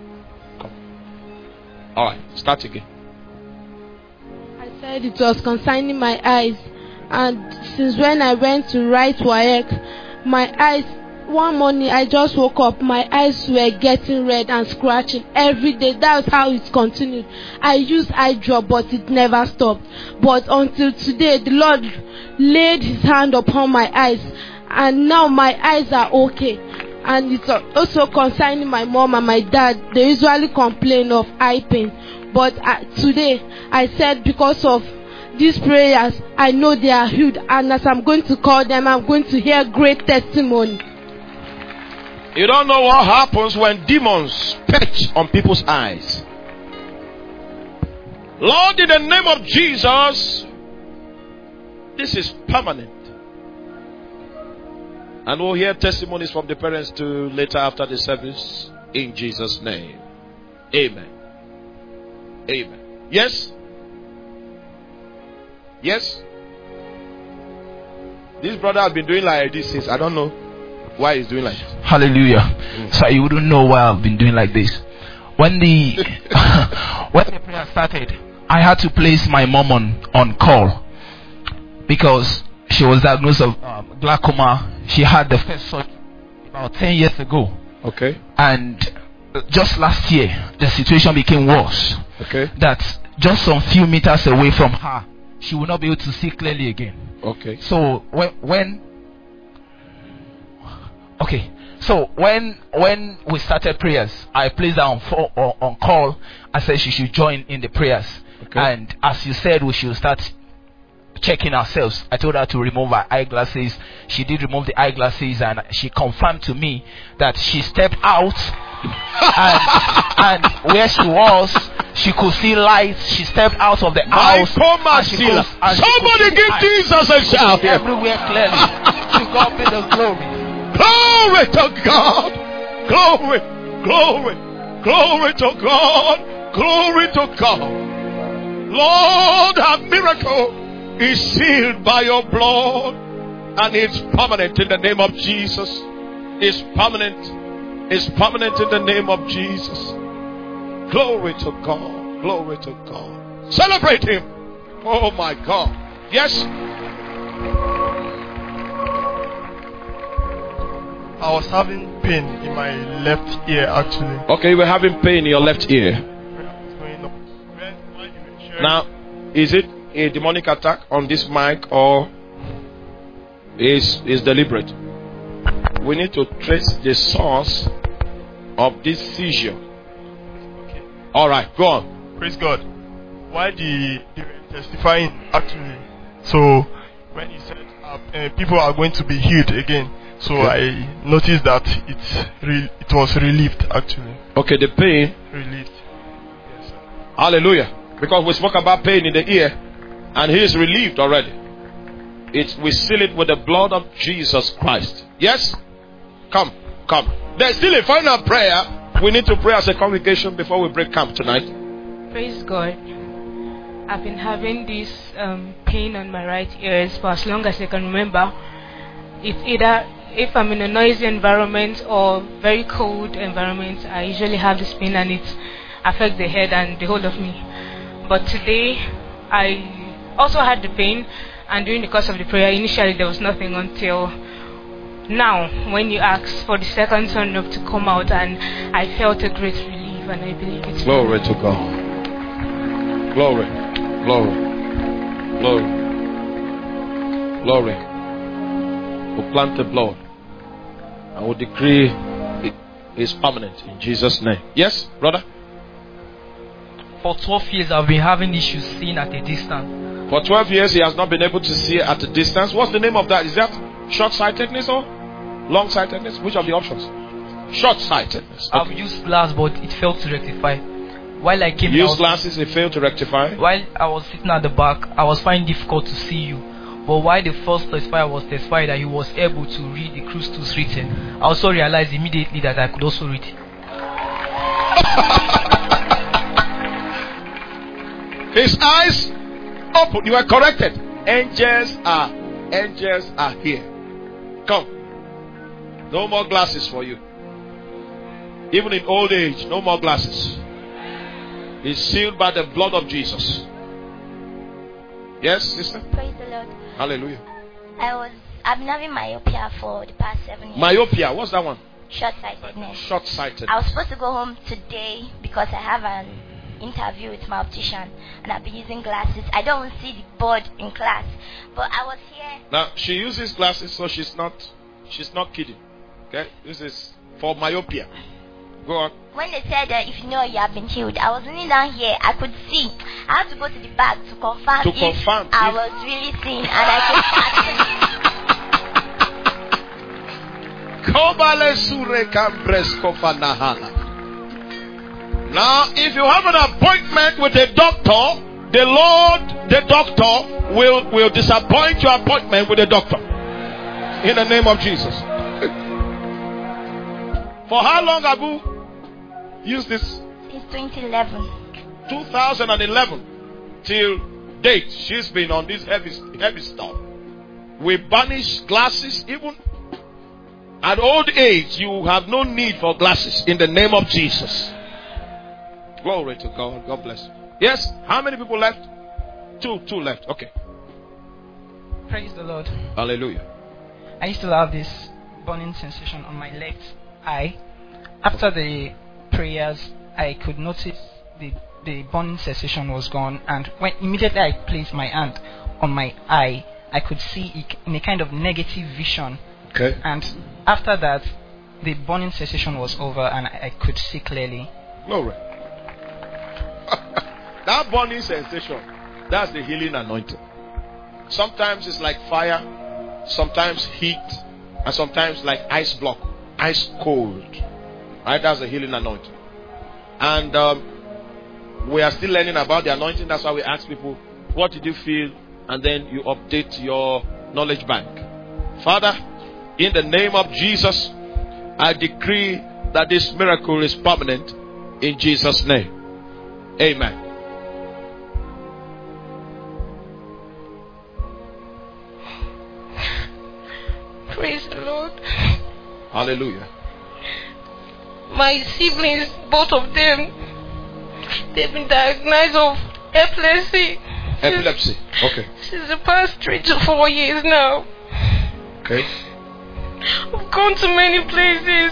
All right, start again. I said it was concerning my eyes, and since when I went to write WAEC, my eyes. One morning I just woke up, my eyes were getting red and scratching every day. That's how it continued. I used eye drop, but it never stopped. But until today, the Lord laid his hand upon my eyes, and now my eyes are okay. And it's also concerning my mom and my dad. They usually complain of eye pain, but today I said because of these prayers, I know they are healed, and as I'm going to call them, I'm going to hear great testimony. You don't know what happens when demons perch on people's eyes. Lord, in the name of Jesus, this is permanent. And we'll hear testimonies from the parents too later after the service. In Jesus' name. Amen. Yes? This brother has been doing like this since, I don't know why he's doing like this. Hallelujah. So you wouldn't know why I've been doing like this. When the when the prayer started, I had to place my mom on call because she was diagnosed with glaucoma. She had the first surgery about 10 years ago. Okay. And just last year, the situation became worse. Okay. That just some few meters away from her, she will not be able to see clearly again. Okay. So when we started prayers, I placed her on call. I said she should join in the prayers. Okay. And as you said, we should start checking ourselves. I told her to remove her eyeglasses. She did remove the eyeglasses, and she confirmed to me that she stepped out and where she was, she could see lights. She stepped out of the house. Somebody give Jesus a shout. Everywhere clearly. To God be the glory. Glory to God. Glory to God. Glory to God. Lord, a miracle is sealed by your blood, and it's permanent in the name of Jesus. It's permanent in the name of Jesus. Glory to God. Celebrate him. Oh my God. Yes. I was having pain in my left ear actually. Okay, you were having pain in your left ear. Now, is it a demonic attack on this mic or is deliberate? We need to trace the source of this seizure. Okay. All right, go on. Praise God. While they were testifying, actually, so when he said people are going to be healed again, so I noticed that it was relieved actually. Okay, the pain. Relieved. Yes, sir. Hallelujah. Because we spoke about pain in the ear, and he is relieved already. We seal it with the blood of Jesus Christ. Yes? Come. There's still a final prayer we need to pray as a congregation before we break camp tonight. Praise God. I've been having this pain on my right ear for as long as I can remember. It's either if I'm in a noisy environment or very cold environment, I usually have this pain and it affects the head and the whole of me. But today, I also had the pain, and during the course of the prayer, initially there was nothing until now when you asked for the second turn up to come out, and I felt a great relief, and I believe it's glory to God. Glory. We plant the blood and we decree it is permanent in Jesus' name. Yes, brother? For 12 years I've been having issues seeing at a distance. For 12 years he has not been able to see at a distance. What's the name of that? Is that short-sightedness or long-sightedness? Which of the options? Short-sightedness. Okay. I've used glass but it failed to rectify. While I came Use glasses, it failed to rectify. While I was sitting at the back, I was finding it difficult to see you. But while the first testifier was testifying that he was able to read the cruise tools written, I also realized immediately that I could also read it. His eyes open. You are corrected. Angels are here. Come. No more glasses for you. Even in old age, no more glasses. Is sealed by the blood of Jesus. Yes, sister? Praise the Lord. Hallelujah. I've been having myopia for the past 7 years. Myopia, what's that one? Short-sightedness. Short-sightedness. I was supposed to go home today because I have an interview with my optician and I've been using glasses. I don't see the board in class, but I was here. Now she uses glasses, so she's not kidding. Okay, this is for myopia. Go on. When they said that if you know you have been healed, I was kneeling down here. I could see. I had to go to the back to confirm if I was really seeing, and I could. Now, if you have an appointment with a doctor, the doctor will disappoint your appointment with the doctor. In the name of Jesus. For how long have you used this? Since 2011. 2011 till date, she's been on this heavy stuff. We banish glasses. Even at old age, you have no need for glasses in the name of Jesus. Glory to God. God bless you. Yes. How many people left? Two left. Okay. Praise the Lord. Hallelujah. I used to have this burning sensation on my left eye. After the prayers, I could notice the burning sensation was gone, and when immediately I placed my hand on my eye, I could see it in a kind of negative vision. Okay. And after that, the burning sensation was over, and I could see clearly. Glory. That burning sensation, that's the healing anointing. Sometimes it's like fire, sometimes heat, and sometimes like ice block, ice cold. Right? That's the healing anointing. And we are still learning about the anointing. That's why we ask people, what did you feel? And then you update your knowledge bank. Father, in the name of Jesus, I decree that this miracle is permanent in Jesus' name. Amen. Praise the Lord. Hallelujah. My siblings, both of them, they've been diagnosed of epilepsy. Epilepsy. Okay. Since the past 3 to 4 years now. Okay. I've gone to many places.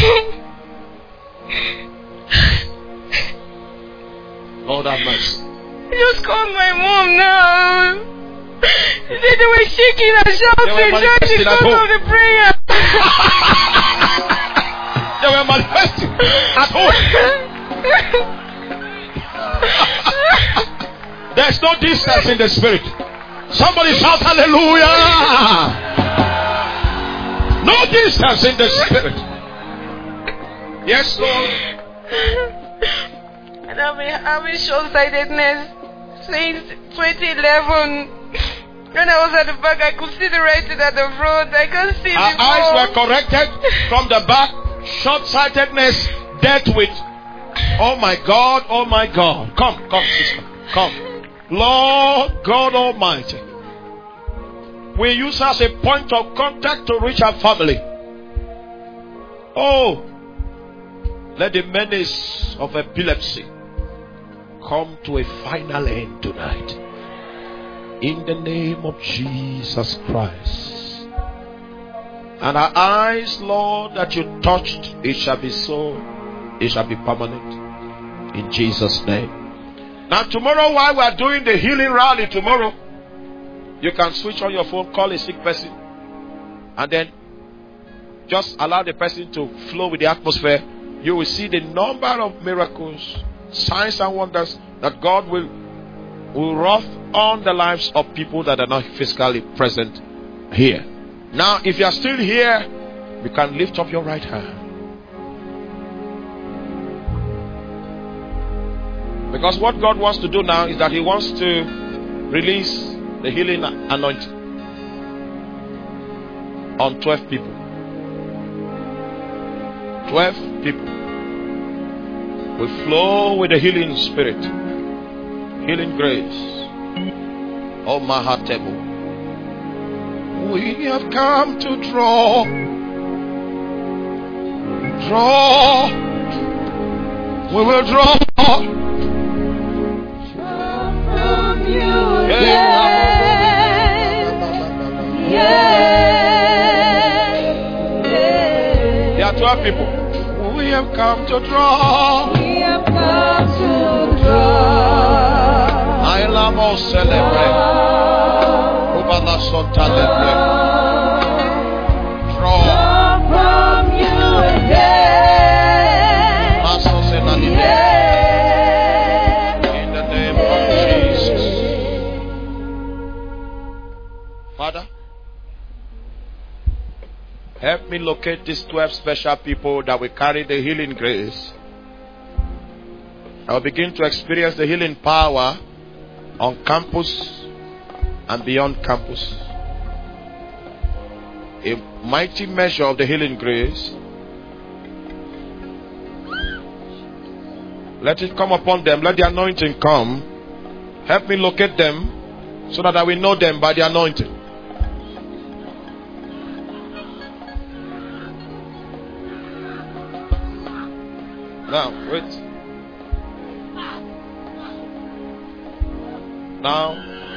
Lord have mercy. I just called my mom now. They were shaking and shouting, trying to come of the prayer. They were are manifesting at home. There's no distance in the spirit. Somebody shout hallelujah. No distance in the spirit. Yes, Lord. And I've been having short-sightedness since 2011. When I was at the back, I could see the writing at the front. I can't see our before. eyes were corrected from the back. Short-sightedness dealt with. Oh my God, oh my God. Come, sister. Come. Lord God Almighty, we use as a point of contact to reach our family. Oh, let the menace of epilepsy come to a final end tonight. In the name of Jesus Christ. And our eyes, Lord, that you touched, it shall be so, it shall be permanent. In Jesus' name. Now tomorrow, while we are doing the healing rally tomorrow, you can switch on your phone, call a sick person, and then just allow the person to flow with the atmosphere. You will see the number of miracles, signs and wonders that God will wrought on the lives of people that are not physically present here. Now, if you are still here, you can lift up your right hand. Because what God wants to do now is that He wants to release the healing anointing on 12 people. 12 people will flow with the healing spirit, healing grace. Oh Mahatebu, we have come to draw. We will draw. There are 12 people. We have come to draw. We have come to draw. I love celebrate. Ubala Santa Lebre. Draw from you again. In the name of Jesus. Father, help me locate these 12 special people that will carry the healing grace. I will begin to experience the healing power on campus and beyond campus. A mighty measure of the healing grace. Let it come upon them. Let the anointing come. Help me locate them so that I will know them by the anointing. Now, wait. Now,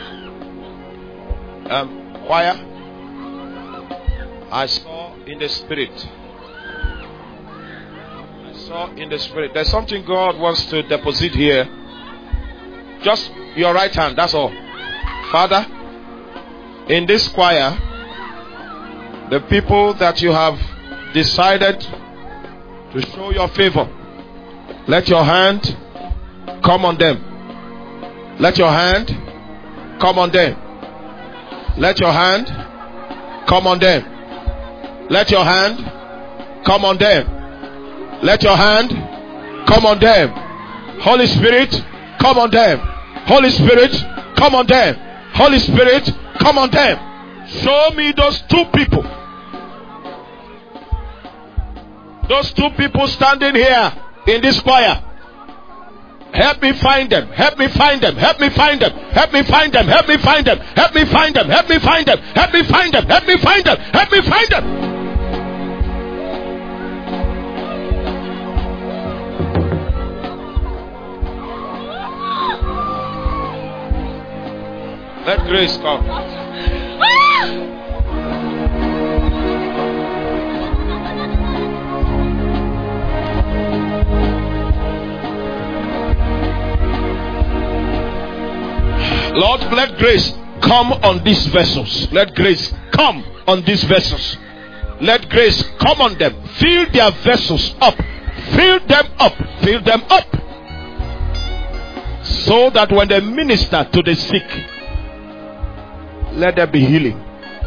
choir, I saw in the spirit. There's something God wants to deposit here. Just your right hand, that's all. Father, in this choir, the people that you have decided to show your favor, let your hand come on them. Let your hand come on them. Let your hand come on them. Let your hand come on them. Let your hand come on them. Holy Spirit, come on them. Holy Spirit, come on them. Holy Spirit, come on them. Show me those two people. Those two people standing here in this choir. Help me find them. Help me find them. Help me find them. Help me find them. Help me find them. Help me find them. Help me find them. Help me find them. Help me find them. Help me find them. Let grace come. Lord, let grace come on these vessels. Let grace come on these vessels. Let grace come on them. Fill their vessels up. Fill them up. Fill them up. So that when they minister to the sick, let there be healing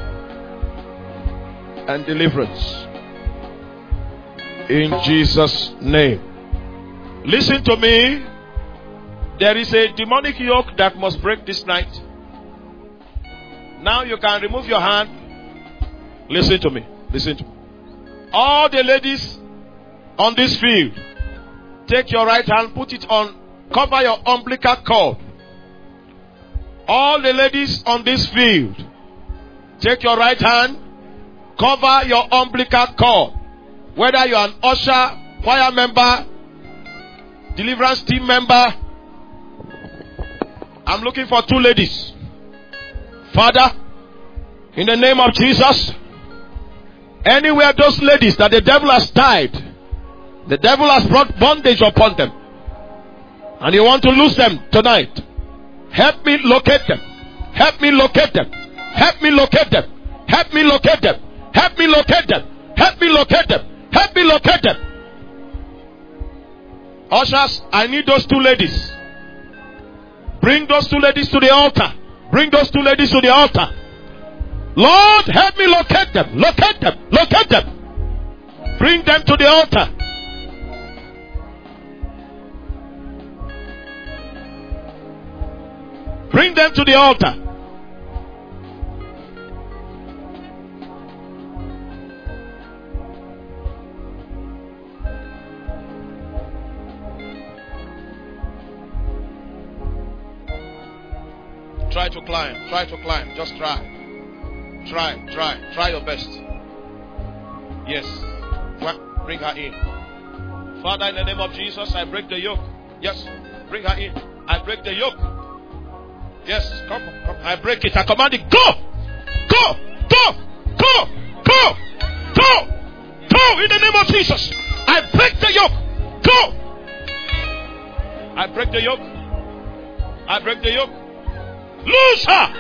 and deliverance. In Jesus' name. Listen to me. There is a demonic yoke that must break this night. Now you can remove your hand. Listen to me. Listen to me. All the ladies on this field, take your right hand, put it on, cover your umbilical cord. All the ladies on this field, take your right hand, cover your umbilical cord. Whether you are an usher, choir member, deliverance team member. I'm looking for 2 ladies. Father, in the name of Jesus, anywhere those ladies that the devil has tied, the devil has brought bondage upon them, and you want to lose them tonight, help me locate them. Help me locate them. Help me locate them. Help me locate them. Help me locate them. Help me locate them. Help me locate them. Ushers, I need those 2 ladies. Bring those 2 ladies to the altar. Bring those 2 ladies to the altar. Lord, help me locate them. Locate them. Locate them. Bring them to the altar. Bring them to the altar. Try to climb. Try to climb. Just try. Try your best. Yes. Bring her in. Father, in the name of Jesus, I break the yoke. Yes. Bring her in. I break the yoke. Yes. Come. I break it. I command it. Go. Go. Go. Go. Go. Go. Go. In the name of Jesus. I break the yoke. Go. I break the yoke. I break the yoke. Loose her.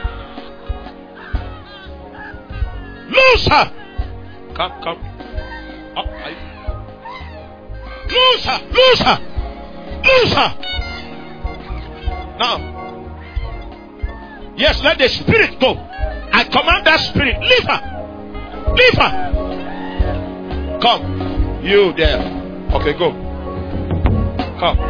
Loose her. Come. Loose her. Loose her. Loose her. Now. Yes, let the spirit go. I command that spirit. Leave her. Leave her. Come. You there. Okay, go. Come.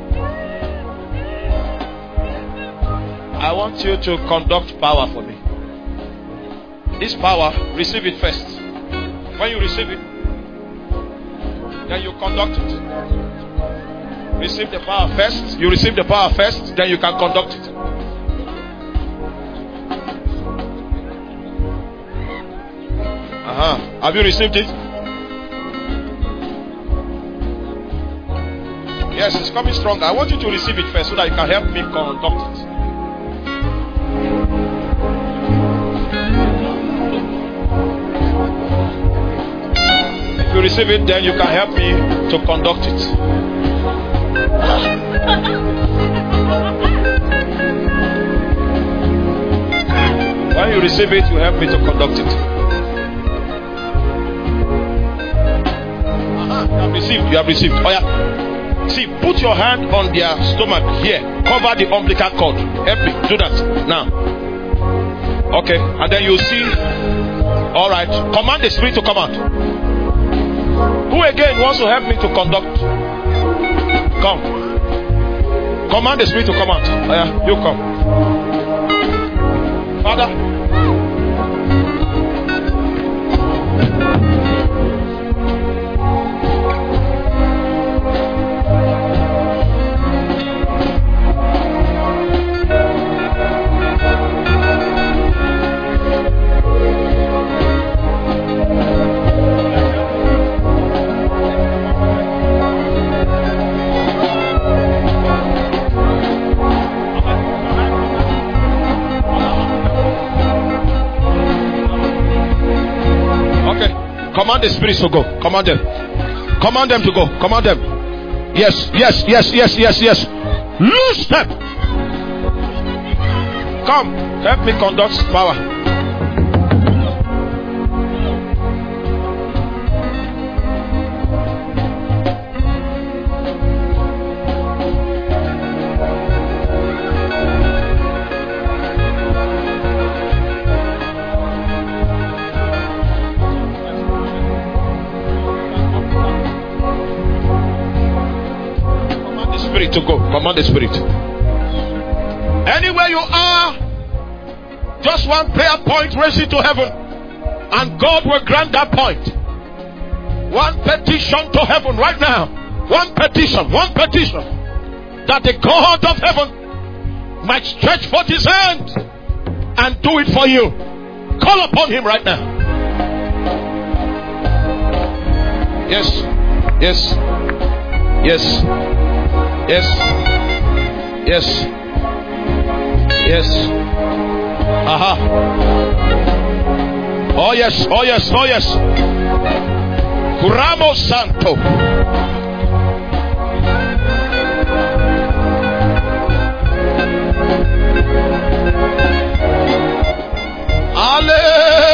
I want you to conduct power for me. This power, receive it first. When you receive it, then you conduct it. Receive the power first. You receive the power first, then you can conduct it. Have you received it? Yes, it's coming stronger. I want you to receive it first so that you can help me conduct it. If you receive it, then you can help me to conduct it. When you receive it, you help me to conduct it. You have received. Oh yeah. See, put your hand on their stomach here. Cover the umbilical cord. Help me do that now. Okay, and then you see. All right. Command the spirit to come out. Who again wants to help me to conduct? Come. Command the spirit to come out. Oh yeah, you come. Father. Command the spirits to go. Command them. Command them to go. Command them. Yes. Loose them. Come. Help me conduct power. spirit to go. Command the spirit. Anywhere you are, just one prayer point, raise it to heaven, and God will grant that point. One petition to heaven right now. One petition, that the God of heaven might stretch forth his hand and do it for you. Call upon him right now. Yes. Yes. Yes. Yes. Yes. Yes. Aha. Oh yes. Oh yes. Oh yes. Curamo Santo. Ale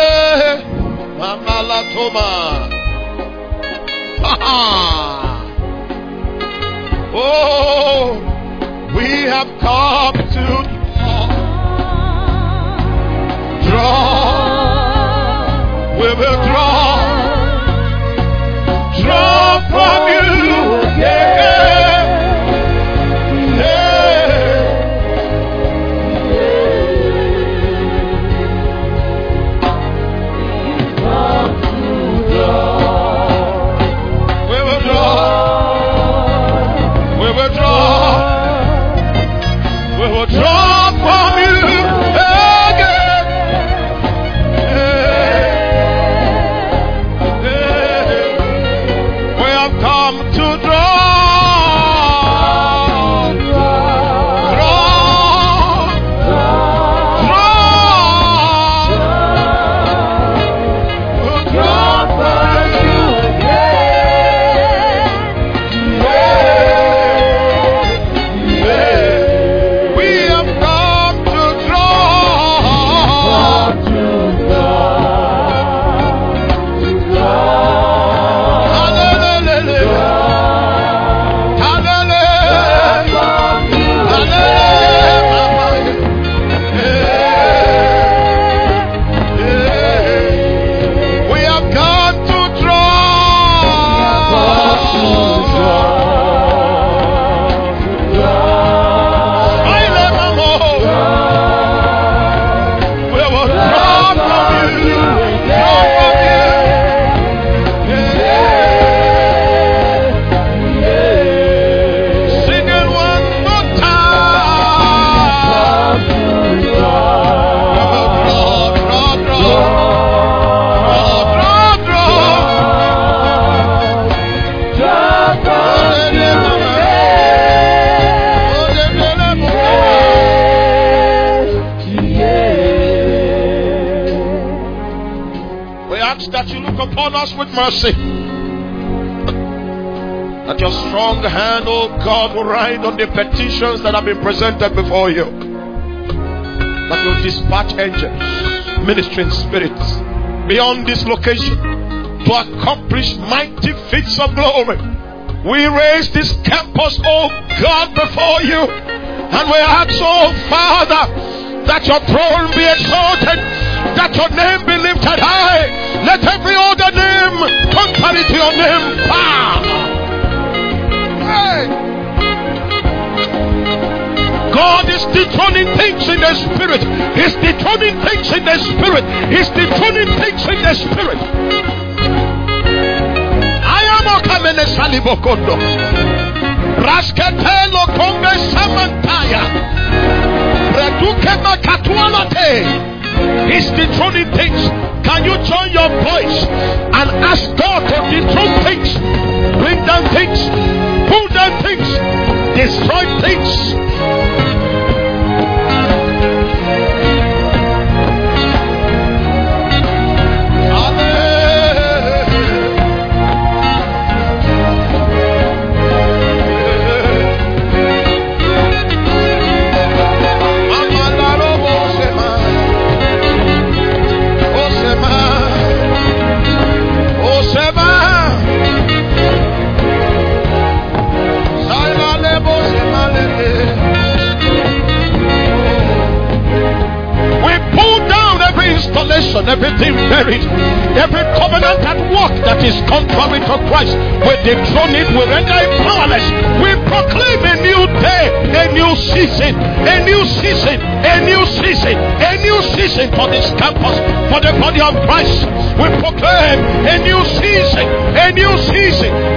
Mama La Toma. Oh, we have come to draw. We will draw from you. With mercy, that your strong hand, oh God, will ride on the petitions that have been presented before you, that you'll dispatch angels, ministering spirits beyond this location to accomplish mighty feats of glory. We raise this campus, oh God, before you, and we ask, oh Father, that your throne be exalted, that your name be lifted high. Let every other name contrary to your name bow. Hey. God is dethroning things in the spirit. He's dethroning things in the spirit. He's dethroning things in the spirit. I am Okamene Salibokondo. Rasketelo Kombe Samantaya. Reduke Makatualate. He's dethroning things. Can you join your voice and ask God to dethrone things, bring down things, pull down things, destroy things? Everything declare it. Every covenant at work that is contrary to Christ, we dethrone it, we render it powerless. We proclaim a new day, a new season, a new season, a new season, a new season for this campus, for the body of Christ. We proclaim a new season, a new season,